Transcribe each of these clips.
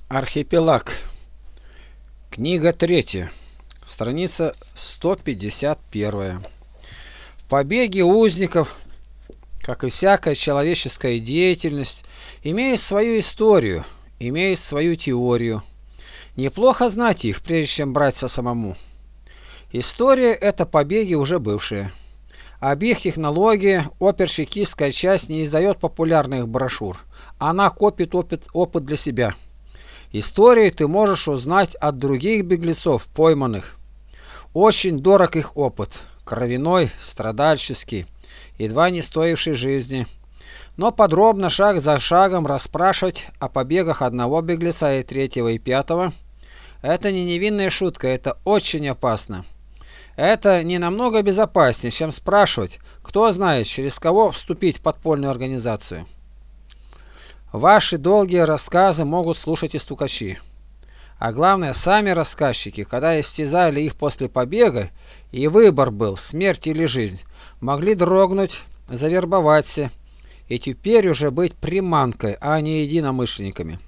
Архипелаг. Книга 3. Страница 151. В побеге узников, как и всякая человеческая деятельность, имеет свою историю, имеет свою теорию. Неплохо знать их, прежде чем браться самому. История – это побеги уже бывшие. Об их технологии оперщикистская часть не издает популярных брошюр. Она копит опыт для себя. Историю ты можешь узнать от других беглецов, пойманных. Очень дорог их опыт, кровяной, страдальческий, едва не стоивший жизни. Но подробно, шаг за шагом расспрашивать о побегах одного беглеца и третьего и пятого – это не невинная шутка, это очень опасно. Это не намного безопаснее, чем спрашивать, кто знает, через кого вступить в подпольную организацию. Ваши долгие рассказы могут слушать и стукачи. А главное, сами рассказчики, когда истязали их после побега, и выбор был, смерть или жизнь, могли дрогнуть, завербоваться, и теперь уже быть приманкой, а не единомышленниками.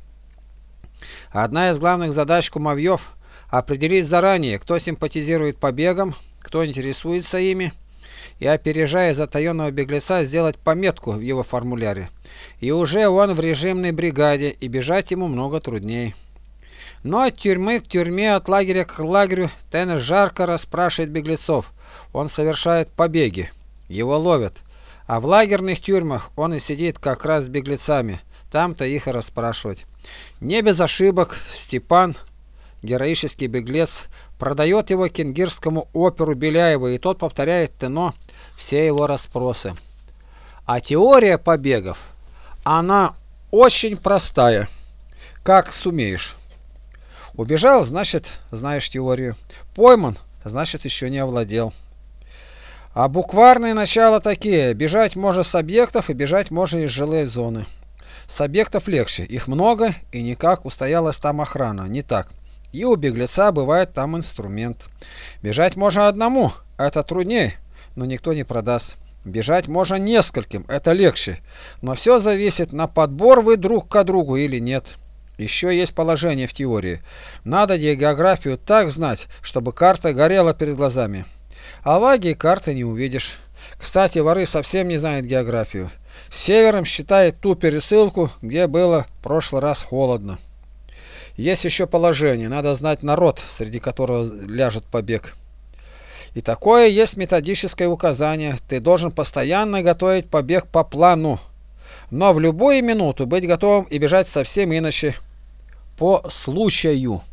Одна из главных задач кумовьев – определить заранее, кто симпатизирует побегам, кто интересуется ими, и, опережая затаенного беглеца, сделать пометку в его формуляре. И уже он в режимной бригаде, и бежать ему много трудней. Но от тюрьмы к тюрьме, от лагеря к лагерю Теннер жарко расспрашивает беглецов. Он совершает побеги, его ловят. А в лагерных тюрьмах он и сидит как раз с беглецами. Там-то их и расспрашивать. Не без ошибок Степан, героический беглец, продает его кенгирскому оперу Беляеву, и тот повторяет Тено все его расспросы. А теория побегов, она очень простая, как сумеешь. Убежал, значит, знаешь теорию. Пойман, значит, еще не овладел. А букварные начала такие: бежать можно с объектов и бежать можно из жилой зоны. С объектов легче, их много, и никак устоялась там охрана, не так. И у беглеца бывает там инструмент. Бежать можно одному, это труднее, но никто не продаст. Бежать можно нескольким, это легче, но все зависит, на подбор вы друг к другу или нет. Еще есть положение в теории. Надо географию так знать, чтобы карта горела перед глазами. А в Аге карты не увидишь. Кстати, воры совсем не знают географию. Севером считает ту пересылку, где было в прошлый раз холодно. Есть еще положение, надо знать народ, среди которого ляжет побег. И такое есть методическое указание: ты должен постоянно готовить побег по плану, но в любую минуту быть готовым и бежать совсем иначе, по случаю.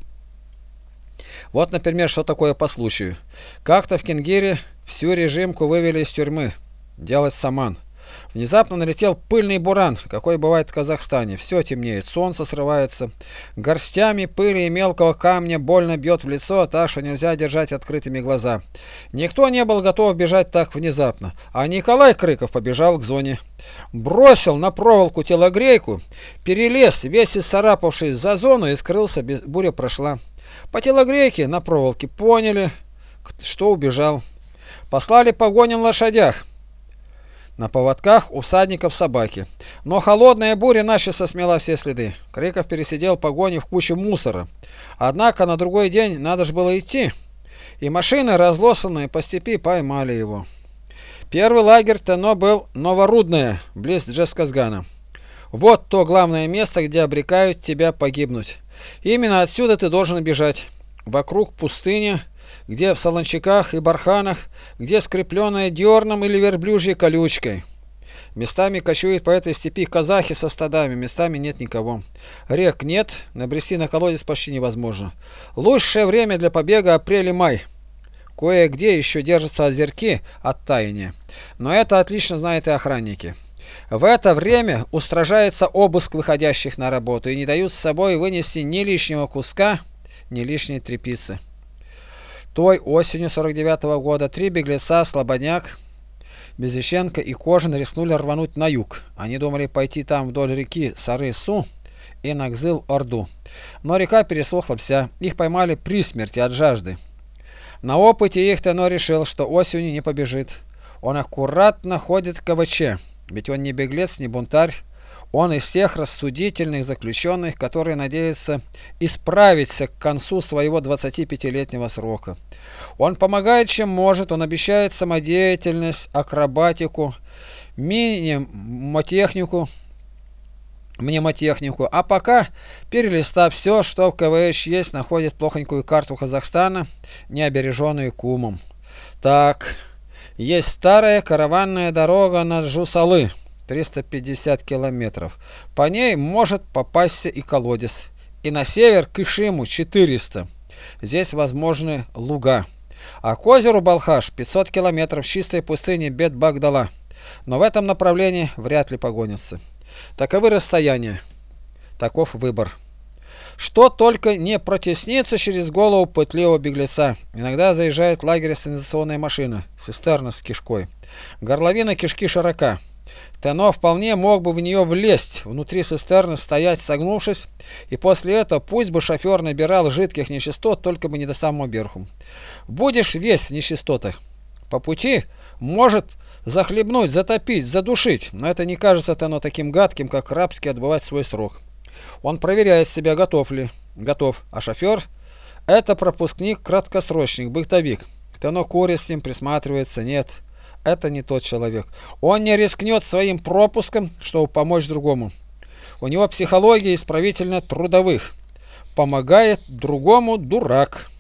Вот, например, что такое по случаю. Как-то в Кенгире всю режимку вывели из тюрьмы делать саман. Внезапно налетел пыльный буран, какой бывает в Казахстане. Все темнеет, солнце срывается. Горстями пыли и мелкого камня больно бьет в лицо, так что нельзя держать открытыми глаза. Никто не был готов бежать так внезапно, а Николай Крыков побежал к зоне. Бросил на проволоку телогрейку, перелез, весь исцарапавшись за зону, и скрылся, буря прошла. По телогрейке на проволоке поняли, что убежал. Послали погоню на лошадях. На поводках у всадников собаки. Но холодная буря начисто смела все следы. Крыков пересидел погоню в куче мусора. Однако на другой день надо же было идти, и машины, разлосанные по степи, поймали его. Первый лагерь Тено был Новорудное, близ Джесказгана. Вот то главное место, где обрекают тебя погибнуть. Именно отсюда ты должен бежать. Вокруг пустыня, где в солончаках и барханах, где скрепленная дерном или верблюжьей колючкой. Местами кочуют по этой степи казахи со стадами, местами нет никого. Рек нет, набрести на колодец почти невозможно. Лучшее время для побега апрель-май. Кое-где еще держатся озерки от таяния, но это отлично знают и охранники. В это время устражается обыск выходящих на работу и не дают с собой вынести ни лишнего куска, ни лишней тряпицы. Той осенью 49-го года 3 беглеца, Слободняк, Безещенко и Кожин, рискнули рвануть на юг. Они думали пойти там вдоль реки Сары-Су и на Кзыл-Орду. Но река пересохла вся, их поймали при смерти от жажды. На опыте их Тено решил, что осенью не побежит. Он аккуратно ходит к КВЧ, ведь он не беглец, не бунтарь. Он из тех рассудительных заключенных, которые надеются исправиться к концу своего 25-летнего срока. Он помогает, чем может, он обещает самодеятельность, акробатику, мнемотехнику, а пока, перелистав все, что в КВШ есть, находит плохонькую карту Казахстана, не обереженную кумом. Так, есть старая караванная дорога на Жусалы, 350 километров. По ней может попасться и колодец. И на север к Ишиму 400. Здесь возможны луга. А к озеру Балхаш 500 километров чистой пустыни Бет-Багдала. Но в этом направлении вряд ли погонятся. Таковы расстояния. Таков выбор. Что только не протеснится через голову пытливого беглеца. Иногда заезжает в лагерь сенсационная машина, цистерна с кишкой. Горловина кишки широка. Тено вполне мог бы в нее влезть, внутри цистерны стоять согнувшись, и после этого пусть бы шофер набирал жидких нечистот, только бы не до самого верху. Будешь весь в нечистотах. По пути может захлебнуть, затопить, задушить, но это не кажется Тено таким гадким, как рабски отбывать свой срок. Он проверяет себя, готов ли. Готов. А шофер – это пропускник, краткосрочник, бытовик. Тено курит с ним, присматривается. Нет, это не тот человек. Он не рискнет своим пропуском, чтобы помочь другому. У него психология исправительно-трудовых. Помогает другому дурак.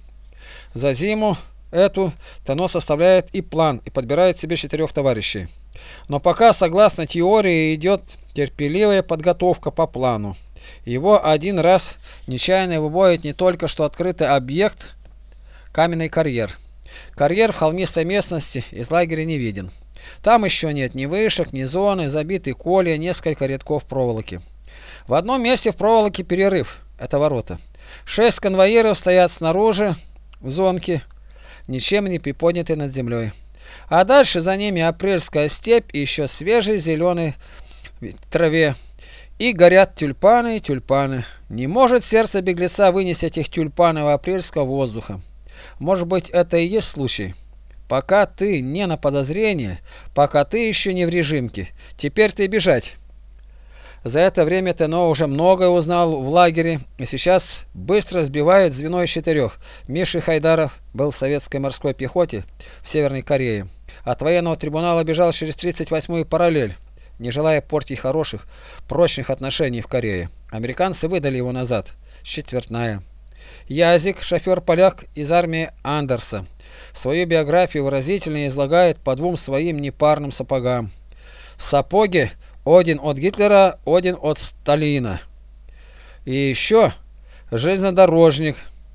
За зиму эту Тено составляет и план, и подбирает себе 4 товарищей. Но пока, согласно теории, идет терпеливая подготовка по плану. Его один раз нечаянно выводит не только что открытый объект, каменный карьер. Карьер в холмистой местности из лагеря не виден. Там еще нет ни вышек, ни зоны, забиты колья, несколько рядков проволоки. В одном месте в проволоке перерыв, это ворота. 6 конвоиров стоят снаружи, в зонке, ничем не приподняты над землей. А дальше за ними апрельская степь и еще свежей зеленой траве. И горят тюльпаны и тюльпаны. Не может сердце беглеца вынести этих тюльпанов апрельского воздуха. Может быть, это и есть случай. Пока ты не на подозрение, пока ты еще не в режимке. Теперь ты бежать. За это время Тено уже многое узнал в лагере и сейчас быстро сбивает звено из 4. Миша Хайдаров был в советской морской пехоте в Северной Корее. От военного трибунала бежал через 38-ю параллель, не желая портить хороших, прочных отношений в Корее. Американцы выдали его назад. Четвертная. Язик, шофер-поляк из армии Андерса. Свою биографию выразительно излагает по 2 своим непарным сапогам. Сапоги один от Гитлера, один от Сталина. И еще железнодорожник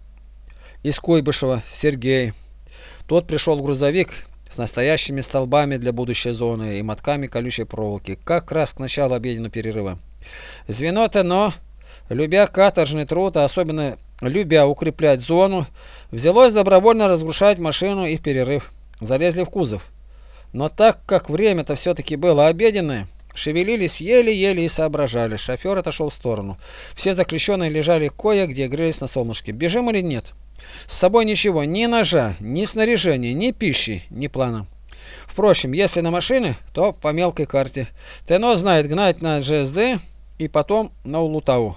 из Куйбышева Сергей. Тот пришел в грузовик с настоящими столбами для будущей зоны и мотками колючей проволоки, как раз к началу обеденного перерыва. Звено Тено, любя каторжный труд, а особенно любя укреплять зону, взялось добровольно разрушать машину и в перерыв. Залезли в кузов. Но так как время-то все-таки было обеденное, шевелились еле-еле и соображали. Шофер отошел в сторону. Все заключенные лежали кое-где, грелись на солнышке. Бежим или нет? С собой ничего, ни ножа, ни снаряжения, ни пищи, ни плана. Впрочем, если на машины, то по мелкой карте. Тено знает гнать на ЖСД и потом на Улутау.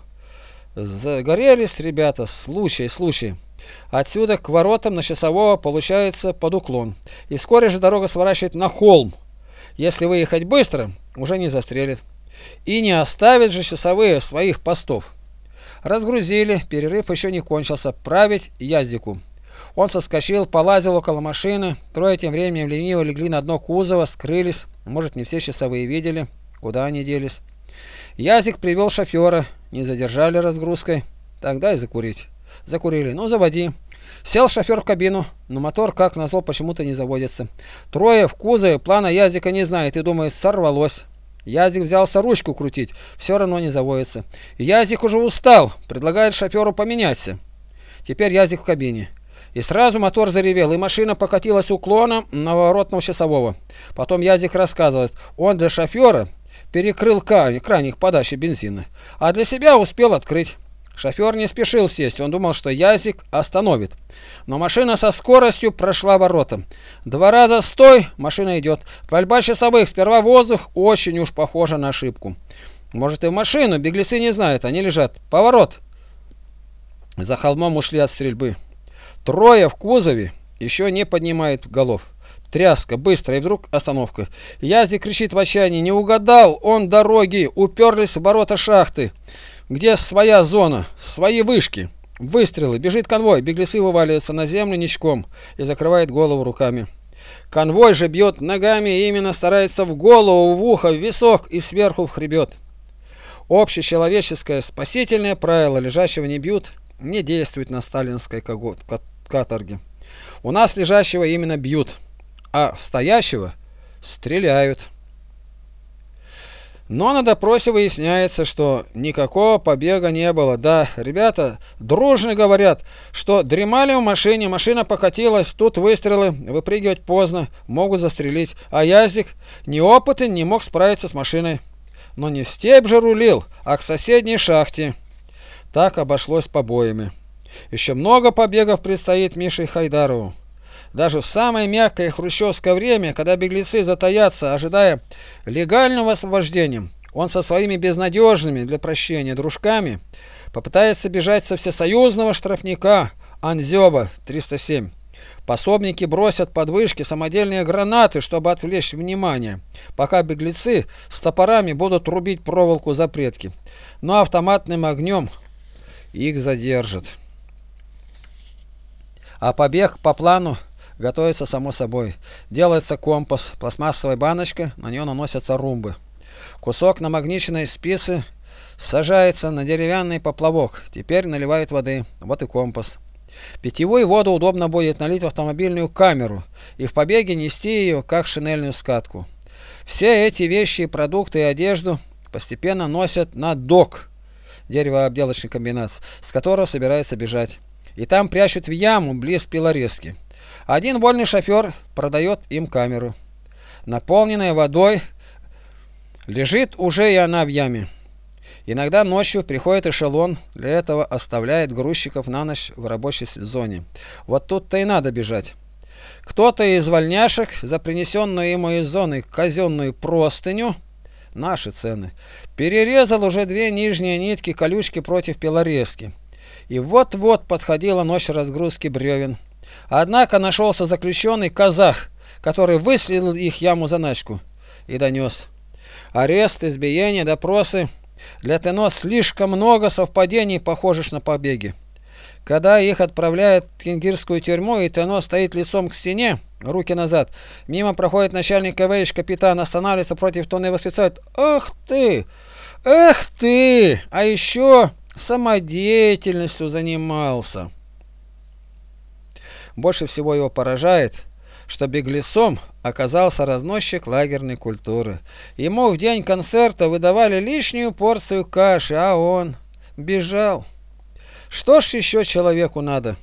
Загорелись ребята, случай. Отсюда к воротам на Часового получается под уклон. И вскоре же дорога сворачивает на холм. Если выехать быстро, уже не застрелит. И не оставят же часовые своих постов. Разгрузили, перерыв еще не кончился. Править Яздику. Он соскочил, полазил около машины. Трое тем временем лениво легли на дно кузова, скрылись. Может, не все часовые видели, куда они делись. Язик привел шофера. Не задержали разгрузкой. Тогда и закурить. Закурили. Ну, заводи. Сел шофер в кабину, но мотор, как назло, почему-то не заводится. Трое в кузове, плана Яздика не знает и думает, сорвалось. Яздик взялся ручку крутить, все равно не заводится. Яздик уже устал, предлагает шоферу поменяться. Теперь Яздик в кабине. И сразу мотор заревел, и машина покатилась уклоном на воротного часового. Потом Яздик рассказывает, он для шофера перекрыл краник подачи бензина, а для себя успел открыть. Шофер не спешил сесть, он думал, что Язик остановит. Но машина со скоростью прошла ворота. 2 раза стой, машина идет. Пальба часовых, сперва воздух, очень уж похоже на ошибку. Может, и в машину, беглецы не знают, они лежат. Поворот! За холмом ушли от стрельбы. Трое в кузове еще не поднимают голов. Тряска, быстро, и вдруг остановка. Язди кричит в отчаянии: не угадал он дороги, уперлись в ворота шахты, где своя зона, свои вышки. Выстрелы, бежит конвой, беглецы вываливаются на землю ничком и закрывает голову руками. Конвой же бьет ногами и именно старается в голову, в ухо, в висок и сверху в хребет. Общечеловеческое спасительное правило «лежащего не бьют» не действует на сталинской каторге. У нас лежащего именно бьют, а в стоящего стреляют. Но на допросе выясняется, что никакого побега не было. Да, ребята дружно говорят, что дремали в машине, машина покатилась, тут выстрелы, выпрыгивать поздно, могут застрелить. А Яздик неопытен, не мог справиться с машиной. Но не в степь же рулил, а к соседней шахте. Так обошлось побоями. Еще много побегов предстоит Мише Хайдарову. Даже в самое мягкое хрущевское время, когда беглецы затаятся, ожидая легального освобождения, он со своими безнадежными для прощения дружками попытается бежать со всесоюзного штрафника Анзёба 307. Пособники бросят под вышки самодельные гранаты, чтобы отвлечь внимание, пока беглецы с топорами будут рубить проволоку запретки. Но автоматным огнем их задержат. А побег по плану готовится само собой. Делается компас, пластмассовая баночка, на нее наносятся румбы. Кусок намагниченной спицы сажается на деревянный поплавок. Теперь наливают воды. Вот и компас. Питьевую воду удобно будет налить в автомобильную камеру и в побеге нести ее как шинельную скатку. Все эти вещи, продукты и одежду постепенно носят на док, деревообделочный комбинат, с которого собираются бежать. И там прячут в яму близ пилорезки. Один вольный шофер продает им камеру. Наполненная водой лежит уже и она в яме. Иногда ночью приходит эшелон, для этого оставляет грузчиков на ночь в рабочей зоне. Вот тут-то и надо бежать. Кто-то из вольняшек за принесенную ему из зоны казенную простыню, наши цены, перерезал уже две нижние нитки колючки против пилорезки. И вот-вот подходила ночь разгрузки бревен. Однако нашелся заключенный казах, который выследил их яму-заначку и донес. Арест, избиение, допросы. Для ТНО слишком много совпадений, похожих на побеги. Когда их отправляют в кенгирскую тюрьму, и ТНО стоит лицом к стене, руки назад, мимо проходит начальник КВЧ, капитан, останавливается против ТНО и восклицает: «Ах ты! Эх ты! А еще самодеятельностью занимался!» Больше всего его поражает, что беглецом оказался разносчик лагерной культуры. Ему в день концерта выдавали лишнюю порцию каши, а он бежал. Что ж еще человеку надо?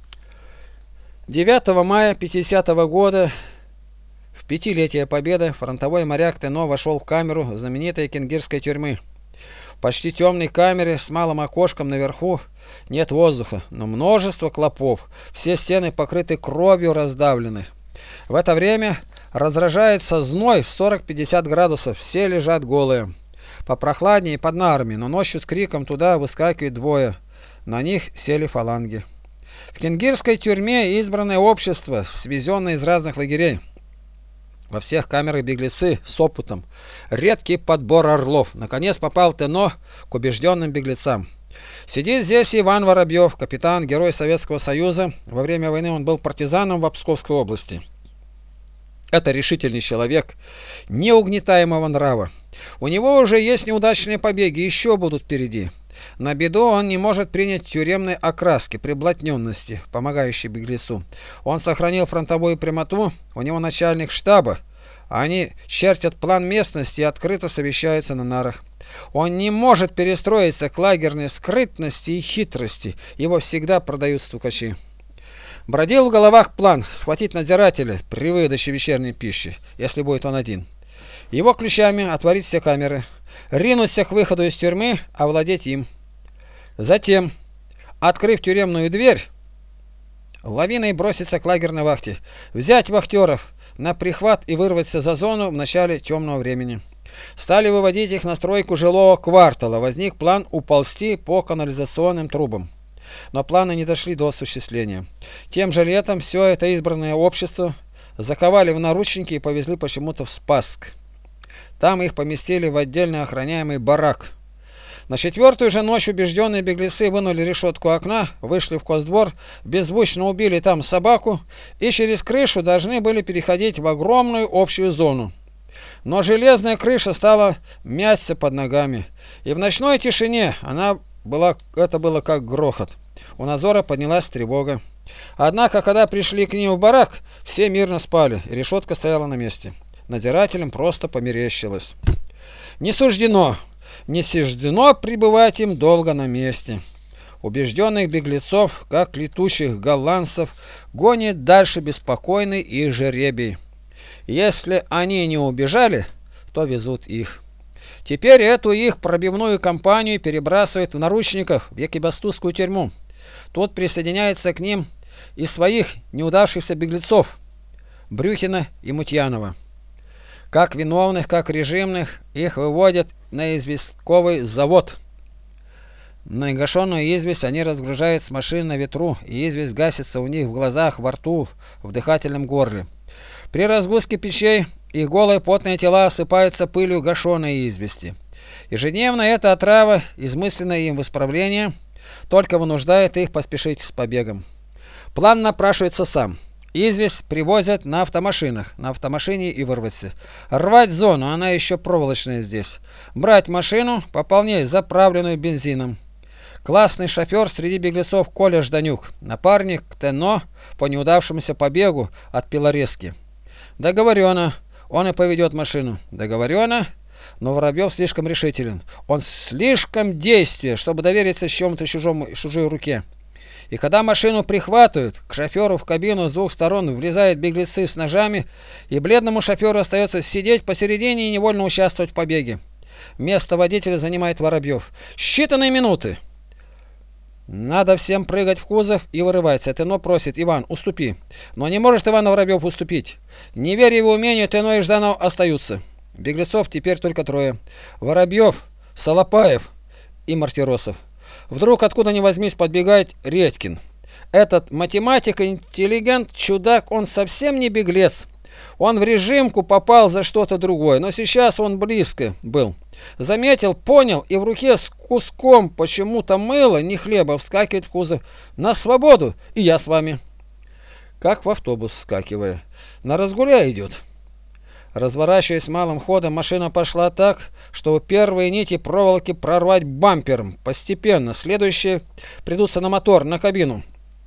9 мая 50-го года, в пятилетие Победы, фронтовой моряк ТНО вошел в камеру знаменитой кенгирской тюрьмы. В почти темной камере с малым окошком наверху нет воздуха, но множество клопов. Все стены покрыты кровью, раздавлены. В это время разражается зной в 40-50 градусов, все лежат голые. Попрохладнее под нарами, но ночью с криком туда выскакивают двое. На них сели фаланги. В кенгирской тюрьме избранное общество, свезенное из разных лагерей. Во всех камерах беглецы с опытом. Редкий подбор орлов. Наконец попал ТНО к убежденным беглецам. Сидит здесь Иван Воробьев, капитан, герой Советского Союза. Во время войны он был партизаном в Псковской области. Это решительный человек, неугнетаемого нрава. У него уже есть неудачные побеги, еще будут впереди. На беду он не может принять тюремной окраски, приблотненности, помогающей беглецу. Он сохранил фронтовую прямоту, у него начальник штаба. Они чертят план местности и открыто совещаются на нарах. Он не может перестроиться к лагерной скрытности и хитрости, его всегда продают стукачи. Бродил в головах план схватить надзирателя при выдаче вечерней пищи, если будет он один. Его ключами отворить все камеры, ринуться к выходу из тюрьмы, овладеть им. Затем, открыв тюремную дверь, лавиной броситься к лагерной вахте, взять вахтеров на прихват и вырваться за зону в начале темного времени. Стали выводить их на стройку жилого квартала. Возник план уползти по канализационным трубам. Но планы не дошли до осуществления. Тем же летом все это избранное общество заковали в наручники и повезли почему-то в Спасск. Там их поместили в отдельно охраняемый барак. На четвертую же ночь убежденные беглецы вынули решетку окна, вышли в Косдвор, беззвучно убили там собаку и через крышу должны были переходить в огромную общую зону. Но железная крыша стала мяться под ногами, и в ночной тишине это было как грохот. У надзора поднялась тревога. Однако, когда пришли к ним в барак, все мирно спали, и решетка стояла на месте. Надзирателям просто померещилось. Не суждено пребывать им долго на месте. Убежденных беглецов, как летучих голландцев, гонит дальше беспокойный их жеребий. Если они не убежали, то везут их. Теперь эту их пробивную кампанию перебрасывают в наручниках в Екибастузскую тюрьму. Тут присоединяется к ним и своих неудавшихся беглецов Брюхина и Мутьянова. Как виновных, как режимных, их выводят на известковый завод. На негашенную известь они разгружают с машин на ветру, и известь гасится у них в глазах, во рту, в дыхательном горле. При разгрузке печей их голые потные тела осыпаются пылью гашеной извести. Ежедневно эта отрава, измысленное им в исправление, только вынуждает их поспешить с побегом. План напрашивается сам. Известь привозят на автомашинах, на автомашине и вырваться. Рвать зону, она еще проволочная здесь. Брать машину, пополнять заправленную бензином. Классный шофер среди беглецов Коля Жданюк, напарник Тено по неудавшемуся побегу от Пилорезки. Договорено, он и поведет машину. Договорено, но Воробьев слишком решителен. Он слишком действие, чтобы довериться чему-то чужой руке. И когда машину прихватывают, к шоферу в кабину с двух сторон влезают беглецы с ножами, и бледному шоферу остается сидеть посередине и невольно участвовать в побеге. Место водителя занимает Воробьев. Считанные минуты. Надо всем прыгать в кузов и вырываться. Тено просит: Иван, уступи. Но не может Иван Воробьев уступить. Не веря его умению, Тено и Жданов остаются. Беглецов теперь только трое: Воробьев, Солопаев и Мартиросов. Вдруг откуда ни возьмись подбегает Редькин. Этот математик, интеллигент, чудак, он совсем не беглец. Он в режимку попал за что-то другое, но сейчас он близко был. Заметил, понял, и в руке с куском почему-то мыла, не хлеба, вскакивает в кузов. На свободу, и я с вами. Как в автобус вскакивая. На Разгуляй идет. Разворачиваясь малым ходом, машина пошла так, что первые нити проволоки прорвать бампером. Постепенно. Следующие придутся на мотор, на кабину.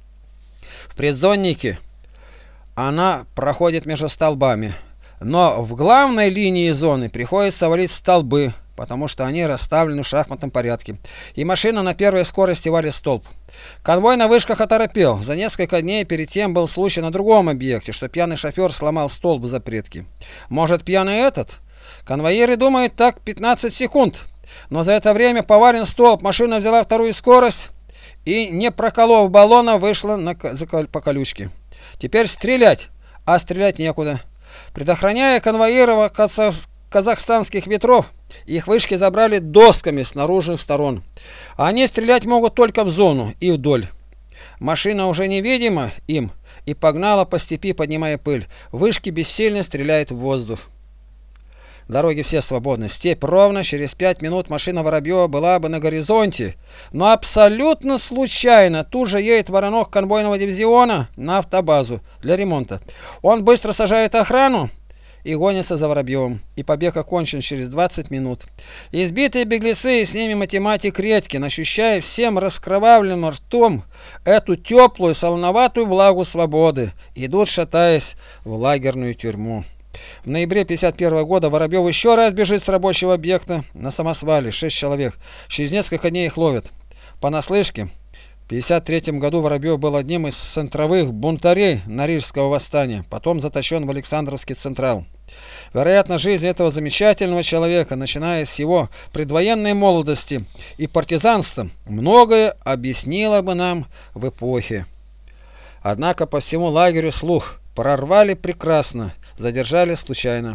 В предзоннике она проходит между столбами. Но в главной линии зоны приходится валить столбы, потому что они расставлены в шахматном порядке. И машина на первой скорости валит столб. Конвой на вышках оторопел. За несколько дней перед тем был случай на другом объекте, что пьяный шофер сломал столб в запретке. Может, пьяный этот? Конвоиры думают так 15 секунд. Но за это время повален столб, машина взяла вторую скорость и, не проколов баллона, вышла по колючке. Теперь стрелять, а стрелять некуда. Предохраняя конвоиров казахстанских ветров, их вышки забрали досками с наружных сторон. Они стрелять могут только в зону и вдоль. Машина уже невидима им и погнала по степи, поднимая пыль. Вышки бессильно стреляют в воздух. Дороги все свободны. Степь ровно. Через 5 минут машина Воробьева была бы на горизонте. Но абсолютно случайно тут же едет воронок конвойного дивизиона на автобазу для ремонта. Он быстро сажает охрану и гонится за Воробьевым. И побег окончен через 20 минут. Избитые беглецы и с ними математик Редькин, ощущая всем раскровавленным ртом эту теплую солоноватую влагу свободы, идут, шатаясь, в лагерную тюрьму. В ноябре 1951 года Воробьев еще раз бежит с рабочего объекта на самосвале, 6 человек. Через несколько дней их ловят. Понаслышке, в 1953 году Воробьев был одним из центровых бунтарей Норильского восстания, потом заточен в Александровский Централ. Вероятно, жизнь этого замечательного человека, начиная с его предвоенной молодости и партизанства, многое объяснило бы нам в эпохе. Однако по всему лагерю слух: прорвали прекрасно, задержали случайно.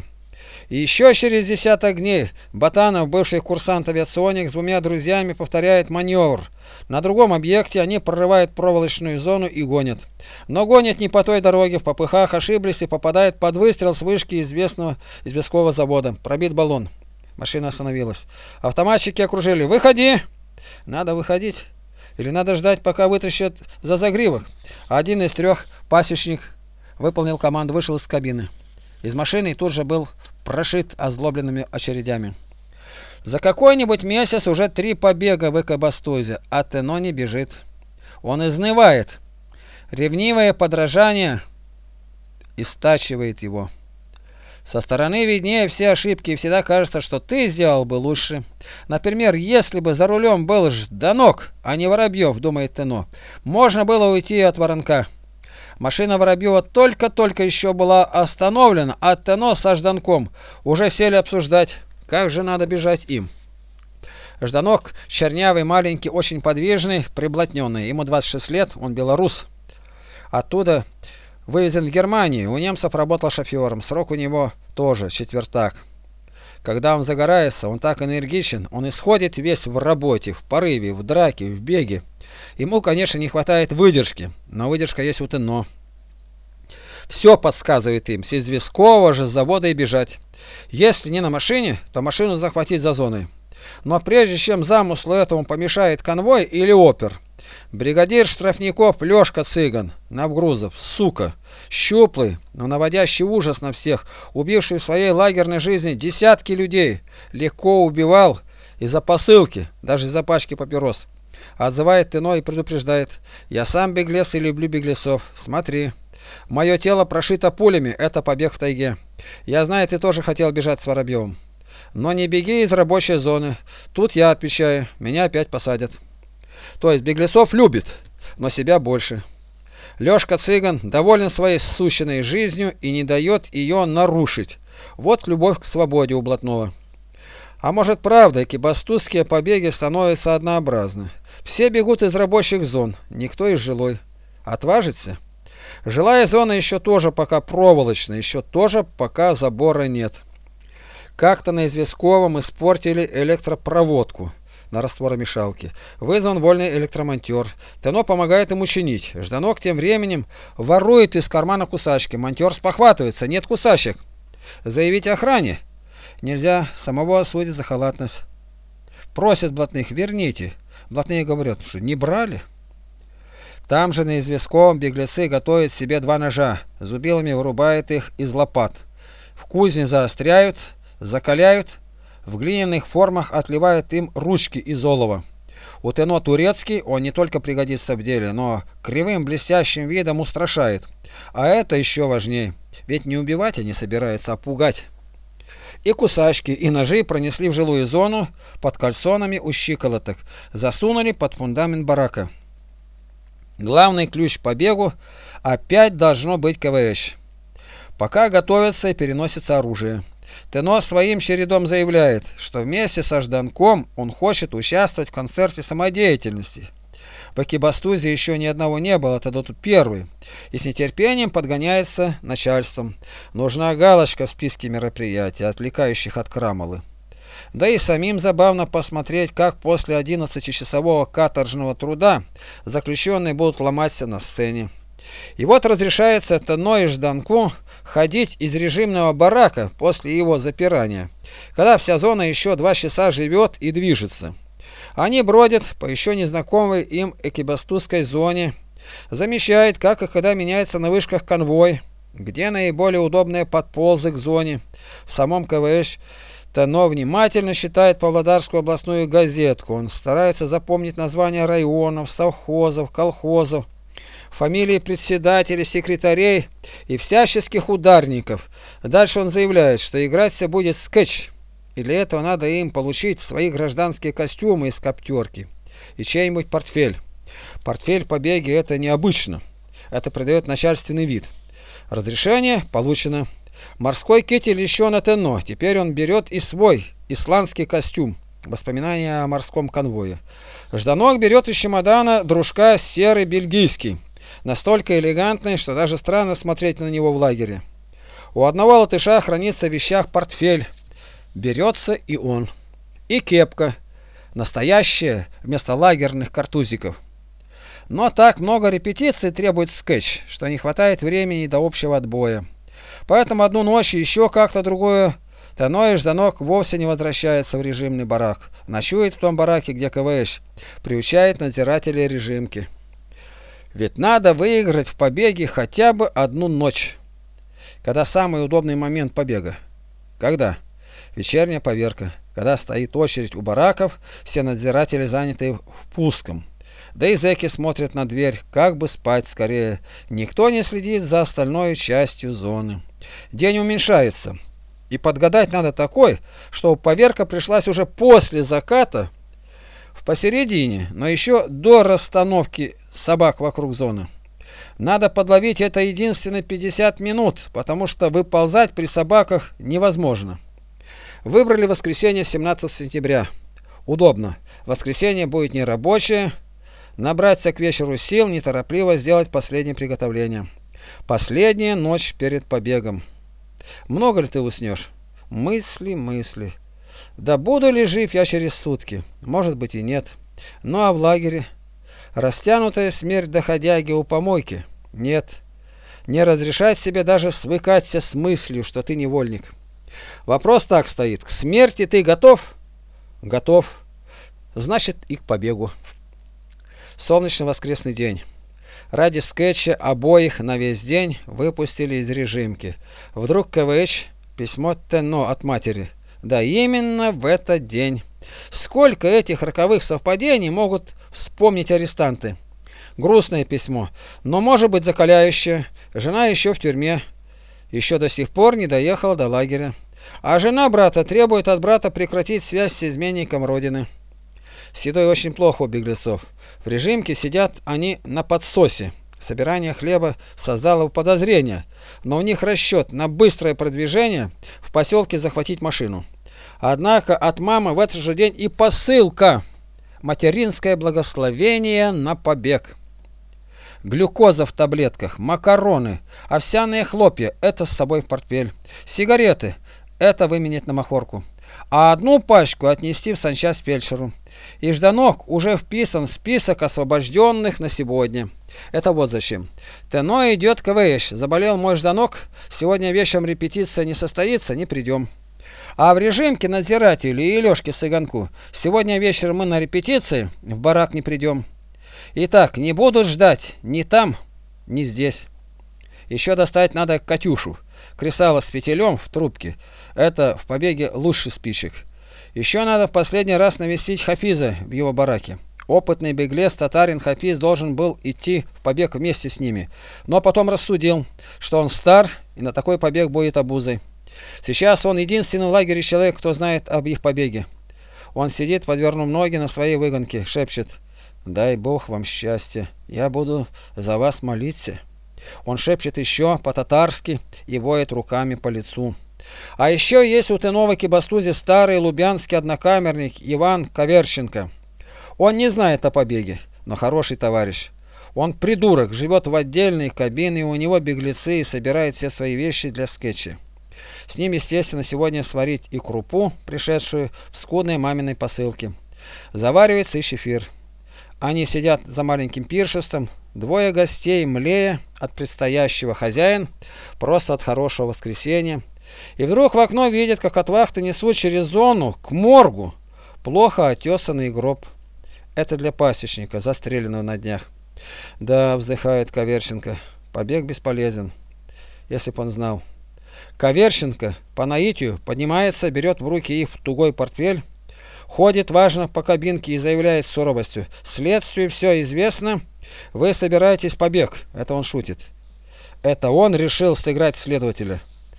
И еще через десяток дней Ботанов, бывший курсант авиационик, с двумя друзьями повторяет маневр. На другом объекте они прорывают проволочную зону и гонят. Но гонят не по той дороге, в попыхах ошиблись и попадают под выстрел с вышки известкового завода. Пробит баллон. Машина остановилась. Автоматчики окружили. «Выходи!» Надо выходить. Или надо ждать, пока вытащат за загривок. Один из трех, пасечник, выполнил команду, вышел из кабины. Из машины тут же был прошит озлобленными очередями. За какой-нибудь месяц уже 3 побега в Экобастузе, а Тено не бежит. Он изнывает. Ревнивое подражание истачивает его. Со стороны виднее все ошибки, и всегда кажется, что ты сделал бы лучше. Например, если бы за рулем был Жданок, а не Воробьев, думает Тено, можно было уйти от Воронка. Машина Воробьева только-только еще была остановлена, а Тено со Жданком уже сели обсуждать, как же надо бежать им. Жданок чернявый, маленький, очень подвижный, приблотненный. Ему 26 лет, он белорус. Оттуда вывезен в Германию, у немцев работал шофером, срок у него тоже четвертак. Когда он загорается, он так энергичен, он исходит весь в работе, в порыве, в драке, в беге. Ему, конечно, не хватает выдержки, но выдержка есть у Тено. Все подсказывает им, с известкового же завода и бежать. Если не на машине, то машину захватить за зоной. Но прежде чем замыслу этому помешает конвой или опер, бригадир штрафников Лешка Цыган, Навгрузов, сука, щуплый, но наводящий ужас на всех, убивший в своей лагерной жизни десятки людей, легко убивал из-за посылки, даже из-за пачки папирос. Отзывает Тено и предупреждает: «Я сам беглец и люблю беглецов. Смотри, мое тело прошито пулями, это побег в тайге. Я знаю, ты тоже хотел бежать с Воробьевым. Но не беги из рабочей зоны. Тут я отвечаю, меня опять посадят». То есть беглецов любит, но себя больше. Лешка Цыган доволен своей сущенной жизнью и не дает ее нарушить. Вот любовь к свободе у блатного. А может, правда, экибастузские побеги становятся однообразны. Все бегут из рабочих зон, никто из жилой. Отважится? Жилая зона еще тоже пока проволочная, еще тоже пока забора нет. Как-то на Известковом испортили электропроводку на растворомешалке. Вызван вольный электромонтер. Тено помогает ему чинить. Жданок тем временем ворует из кармана кусачки. Монтер спохватывается, нет кусачек. Заявить охране нельзя, самого осудят за халатность. Просят блатных: верните. Блатные говорят, что не брали. Там же на Известковом беглецы готовят себе 2 ножа, зубилами вырубают их из лопат. В кузне заостряют, закаляют, в глиняных формах отливают им ручки из олова. У Тено турецкий, он не только пригодится в деле, но кривым блестящим видом устрашает. А это еще важнее, ведь не убивать они собираются, а пугать. И кусачки, и ножи пронесли в жилую зону под кальсонами у щиколоток, засунули под фундамент барака. Главный ключ к побегу опять должно быть КВЩ. Пока готовятся и переносится оружие. Тено своим чередом заявляет, что вместе со Жданком он хочет участвовать в концерте самодеятельности. В Экибастузе еще ни одного не было, тогда тут первый. И с нетерпением подгоняется начальством. Нужна галочка в списке мероприятий, отвлекающих от крамолы. Да и самим забавно посмотреть, как после 11-часового каторжного труда заключенные будут ломаться на сцене. И вот разрешается Тено и Жданку ходить из режимного барака после его запирания, когда вся зона еще 2 часа живет и движется. Они бродят по еще незнакомой им экибастузской зоне, замечают, как и когда меняется на вышках конвой, где наиболее удобные подползы к зоне. В самом КВШ Тено внимательно читает Павлодарскую областную газетку. Он старается запомнить названия районов, совхозов, колхозов, фамилии председателей, секретарей и всяческих ударников. Дальше он заявляет, что играть все будет скетч, и для этого надо им получить свои гражданские костюмы из коптерки и чей-нибудь портфель. Портфель в побеге — это необычно, это придает начальственный вид. Разрешение получено. Морской китель еще на Тено, теперь он берет и свой исландский костюм. Воспоминания о морском конвое. Жданок берет из чемодана дружка серый бельгийский, настолько элегантный, что даже странно смотреть на него в лагере. У одного латыша хранится в вещах портфель. Берется и он. И кепка. Настоящая, вместо лагерных картузиков. Но так много репетиций требует скетч, что не хватает времени до общего отбоя. Поэтому одну ночь и еще как-то другое Таной Жданок вовсе не возвращается в режимный барак. Ночует в том бараке, где КВШ приучает надзирателей режимки. Ведь надо выиграть в побеге хотя бы одну ночь. Когда самый удобный момент побега? Когда? Вечерняя поверка. Когда стоит очередь у бараков, все надзиратели заняты впуском. Да и зэки смотрят на дверь, как бы спать скорее. Никто не следит за остальной частью зоны. День уменьшается. И подгадать надо такой, чтобы поверка пришлась уже после заката, в посередине, но еще до расстановки собак вокруг зоны. Надо подловить это единственные 50 минут, потому что выползать при собаках невозможно. Выбрали воскресенье 17 сентября. Удобно. Воскресенье будет нерабочее. Набраться к вечеру сил, неторопливо сделать последние приготовления. Последняя ночь перед побегом. Много ли ты уснешь? Мысли, мысли. Да буду ли жив я через сутки? Может быть и нет. Ну а в лагере? Растянутая смерть доходяги у помойки? Нет. Не разрешать себе даже свыкаться с мыслью, что ты невольник. Вопрос так стоит. К смерти ты готов? Готов. Значит и к побегу. Солнечный воскресный день. Ради скетча обоих на весь день выпустили из режимки. Вдруг КВЧ, письмо Тено от матери. Да именно в этот день. Сколько этих роковых совпадений могут вспомнить арестанты? Грустное письмо, но может быть закаляющее. Жена еще в тюрьме. Еще до сих пор не доехала до лагеря. А жена брата требует от брата прекратить связь с изменником родины. С едой очень плохо у беглецов. В режимке сидят они на подсосе. Собирание хлеба создало подозрение, но у них расчет на быстрое продвижение в поселке захватить машину. Однако от мамы в этот же день и посылка. Материнское благословение на побег. Глюкоза в таблетках, макароны, овсяные хлопья – это с собой в портфель. Сигареты – это выменять на махорку. А одну пачку отнести в санчасть фельдшеру. И Жданок уже вписан в список освобожденных на сегодня. Это вот зачем. Тено идет КВШ. Заболел мой Жданок. Сегодня вечером репетиция не состоится, не придем. А в режимке надзирателю и Лешке Сыганку. Сегодня вечером мы на репетиции, в барак не придем. Итак, не будут ждать ни там, ни здесь. Еще достать надо Катюшу. Кресало с фитилем в трубке. Это в побеге лучше спичек. Еще надо в последний раз навестить Хафиза в его бараке. Опытный беглец татарин Хафиз должен был идти в побег вместе с ними. Но потом рассудил, что он стар и на такой побег будет обузой. Сейчас он единственный в лагере человек, кто знает об их побеге. Он сидит, подвернув ноги на своей выгонке, шепчет: «Дай Бог вам счастья, я буду за вас молиться». Он шепчет еще по-татарски и воет руками по лицу. А еще есть у Тынова Кибастузе старый лубянский однокамерник Иван Каверченко. Он не знает о побеге, но хороший товарищ. Он придурок, живет в отдельной кабине, и у него беглецы и собирает все свои вещи для скетча. С ним, естественно, сегодня сварить и крупу, пришедшую в скудной маминой посылке. Заваривается и шефир. Они сидят за маленьким пиршеством, двое гостей, млея от предстоящего, хозяин просто от хорошего воскресенья. И вдруг в окно видят, как от вахты несут через зону к моргу плохо отесанный гроб. Это для пасечника, застреленного на днях. Да, вздыхает Каверченко, побег бесполезен, если б он знал. Каверченко по наитию поднимается, берет в руки их тугой портфель, ходит важно по кабинке и заявляет с суровостью: следствию все известно, вы собираетесь побег. Это он шутит. Это он решил сыграть следователя.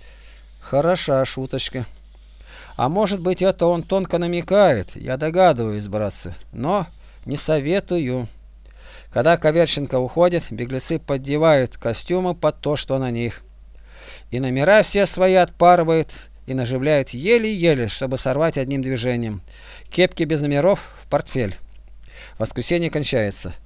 Хороша шуточка. А может быть, это он тонко намекает, я догадываюсь, братцы, но не советую. Когда Каверченко уходит, беглецы поддевают костюмы под то, что на них. И номера все свои отпарывают и наживляют еле-еле, чтобы сорвать одним движением. Кепки без номеров в портфель. Воскресенье кончается.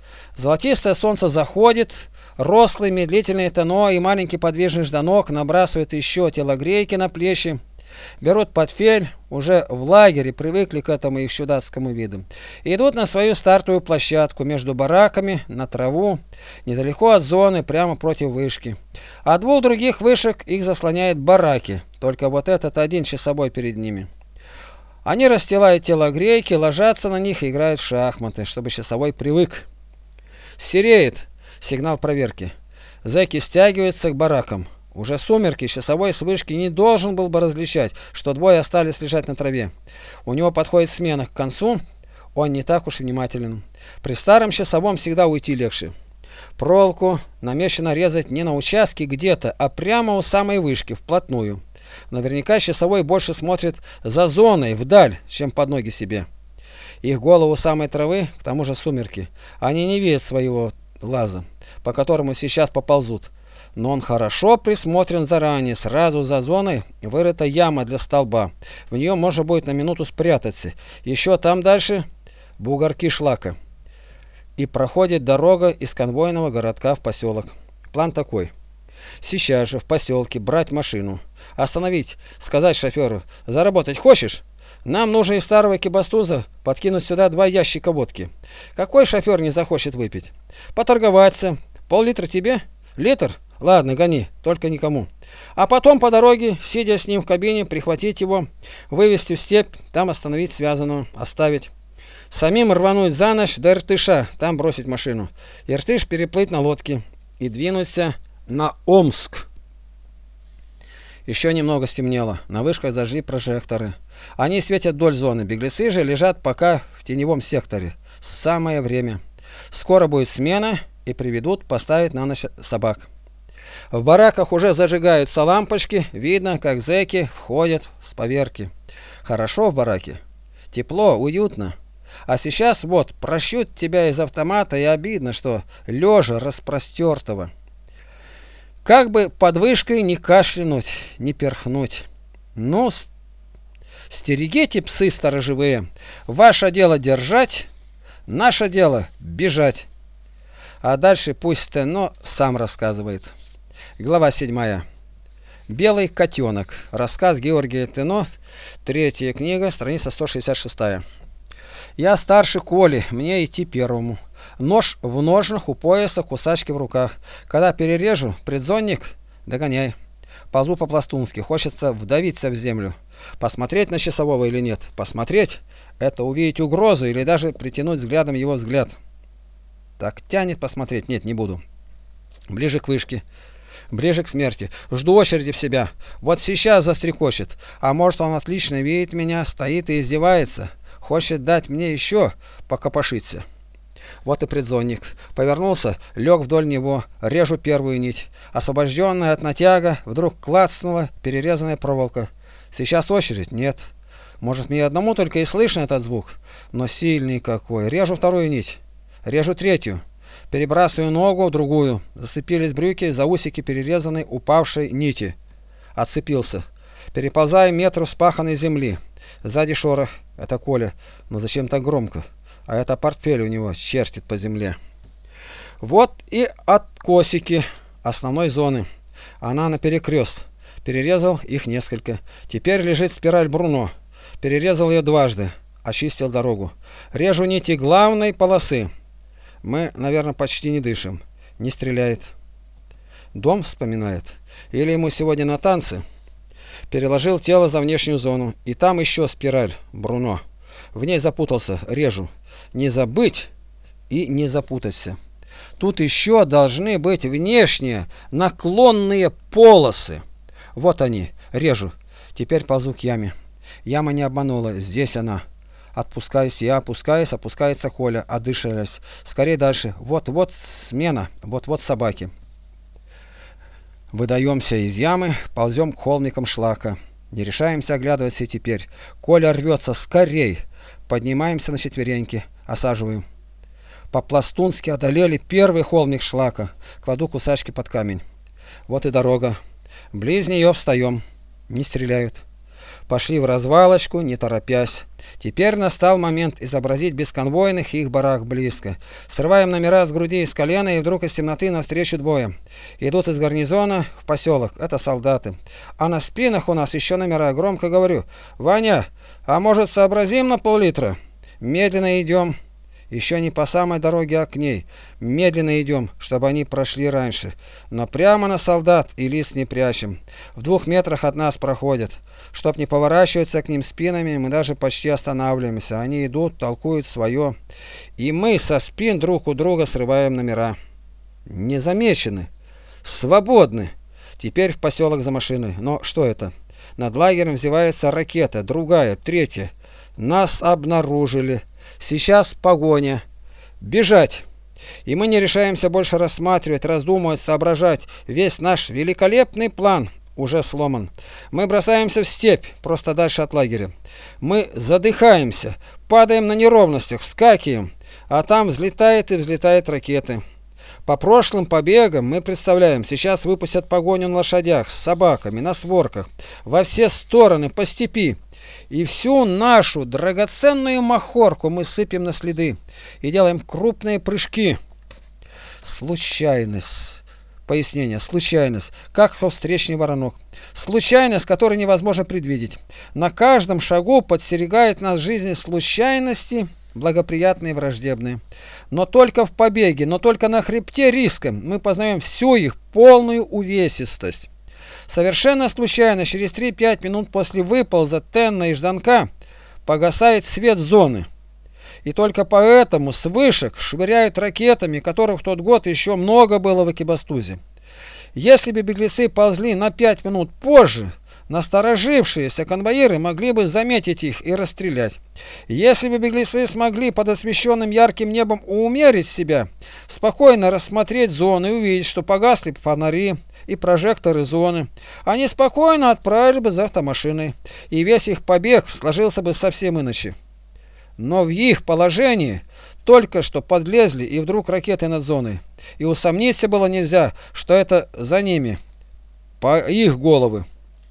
Золотистое солнце заходит, рослый медлительный Тено и маленький подвижный Жданок набрасывают еще телогрейки на плечи, берут портфель, уже в лагере привыкли к этому их чудацкому виду, и идут на свою стартовую площадку между бараками, на траву, недалеко от зоны, прямо против вышки. От двух других вышек их заслоняют бараки, только вот этот один часовой перед ними. Они расстилают телогрейки, ложатся на них и играют в шахматы, чтобы часовой привык. Сереет сигнал проверки. Зэки стягиваются к баракам. Уже сумерки, часовой с вышки не должен был бы различать, что двое остались лежать на траве. У него подходит смена к концу, он не так уж внимателен. При старом часовом всегда уйти легче. Проволоку намечено резать не на участке где-то, а прямо у самой вышки, вплотную. Наверняка часовой больше смотрит за зоной, вдаль, чем под ноги себе. Их голову самой травы, к тому же сумерки. Они не видят своего лаза, по которому сейчас поползут. Но он хорошо присмотрен заранее. Сразу за зоной вырыта яма для столба. В нее можно будет на минуту спрятаться. Еще там дальше бугорки шлака. И проходит дорога из конвойного городка в поселок. План такой. Сейчас же в поселке брать машину. Остановить, сказать шоферу: заработать хочешь? Нам нужно из старого кибастуза подкинуть сюда 2 ящика водки. Какой шофер не захочет выпить? Поторговаться. Пол-литра тебе? Литр? Ладно, гони, только никому. А потом по дороге, сидя с ним в кабине, прихватить его, вывести в степь, там остановить связанного, оставить. Самим рвануть за ночь до Иртыша, там бросить машину. Иртыш переплыть на лодке и двинуться на Омск. Еще немного стемнело, на вышках зажгли прожекторы. Они светят вдоль зоны, беглецы же лежат пока в теневом секторе. Самое время. Скоро будет смена и приведут поставить на ночь собак. В бараках уже зажигаются лампочки, видно, как зэки входят с поверки. Хорошо в бараке, тепло, уютно. А сейчас вот прощут тебя из автомата, и обидно, что лежа распростертого. Как бы под вышкой не кашлянуть, не перхнуть. Ну, стерегите, псы сторожевые, ваше дело держать, наше дело бежать. А дальше пусть Тено сам рассказывает. Глава 7. Белый котенок. Рассказ Георгия Тено. 3 книга, страница 166. Я старше Коли, мне идти первому. Нож в ножнах, у пояса, кусачки в руках. Когда перережу, предзонник, догоняй. Ползу по-пластунски, хочется вдавиться в землю. Посмотреть на часового или нет? Посмотреть — это увидеть угрозу или даже притянуть взглядом его взгляд. Так тянет посмотреть, нет, не буду. Ближе к вышке. Ближе к смерти. Жду очереди в себя. Вот сейчас застрекочет. А может, он отлично видит меня, стоит и издевается. Хочет дать мне еще покопошиться. Вот и предзонник. Повернулся, лег вдоль него, режу первую нить. Освобожденная от натяга, вдруг клацнула перерезанная проволока. Сейчас очередь? Нет. Может, мне одному только и слышно этот звук. Но сильный какой. Режу вторую нить. Режу третью. Перебрасываю ногу в другую. Зацепились брюки за усики перерезанной упавшей нити. Отцепился. Переползаю метр вспаханной земли. Сзади шорох. Это Коля. Но зачем так громко? А это портфель у него чертит по земле. Вот и откосики основной зоны. Она наперекрест. Перерезал их несколько. Теперь лежит спираль Бруно. Перерезал ее дважды. Очистил дорогу. Режу нити главной полосы. Мы, наверное, почти не дышим. Не стреляет. Дом вспоминает. Или ему сегодня на танцы. Переложил тело за внешнюю зону. И там еще спираль Бруно. В ней запутался. Режу. Не забыть и не запутаться. Тут еще должны быть внешние наклонные полосы. Вот они. Режу. Теперь ползу к яме. Яма не обманула. Здесь она. Отпускаюсь я, опускаюсь, опускается Коля, одышались. Скорее дальше. Вот-вот смена, вот-вот собаки. Выдаемся из ямы, ползем к холмикам шлака. Не решаемся оглядываться и теперь. Коля рвется. Скорей. Поднимаемся на четвереньки. Осаживаем. По-пластунски одолели первый холмик шлака. Кладу кусачки под камень. Вот и дорога. Близ нее встаем. Не стреляют. Пошли в развалочку, не торопясь. Теперь настал момент изобразить бесконвойных и их барак близко. Срываем номера с груди и с колена, и вдруг из темноты навстречу двое. Идут из гарнизона в поселок. Это солдаты. А на спинах у нас еще номера. Громко говорю: «Ваня, а может, сообразим на пол-литра?» Медленно идем. Еще не по самой дороге, а к ней. Медленно идем, чтобы они прошли раньше. Но прямо на солдат и лист не прячем. В 2 метрах от нас проходят. Чтоб не поворачиваться к ним спинами, мы даже почти останавливаемся. Они идут, толкуют свое. И мы со спин друг у друга срываем номера. Не замечены. Свободны. Теперь в поселок за машиной. Но что это? Над лагерем взевается ракета. Другая, третья. Нас обнаружили. Сейчас погоня. Бежать. И мы не решаемся больше рассматривать, раздумывать, соображать. Весь наш великолепный план уже сломан. Мы бросаемся в степь, просто дальше от лагеря. Мы задыхаемся, падаем на неровностях, вскакиваем, а там взлетает и взлетают ракеты. По прошлым побегам мы представляем, сейчас выпустят погоню на лошадях, с собаками, на сворках, во все стороны, по степи. И всю нашу драгоценную махорку мы сыпем на следы и делаем крупные прыжки. Случайность. Пояснение. Случайность. Как встречный воронок. Случайность, которую невозможно предвидеть. На каждом шагу подстерегает нас жизни случайности, благоприятные и враждебные. Но только в побеге, но только на хребте риска мы познаем всю их полную увесистость. Совершенно случайно, через 3-5 минут после выполза Тенна и Жданка, погасает свет зоны. И только поэтому с вышек швыряют ракетами, которых в тот год еще много было в Экибастузе. Если бы беглецы ползли на 5 минут позже, насторожившиеся конвоиры могли бы заметить их и расстрелять. Если бы беглецы смогли под освещенным ярким небом умерить себя, спокойно рассмотреть зоны и увидеть, что погасли фонари и прожекторы зоны, они спокойно отправили бы за автомашиной, и весь их побег сложился бы совсем иначе. Но в их положении только что подлезли и вдруг ракеты над зоной, и усомниться было нельзя, что это за ними, по их головы.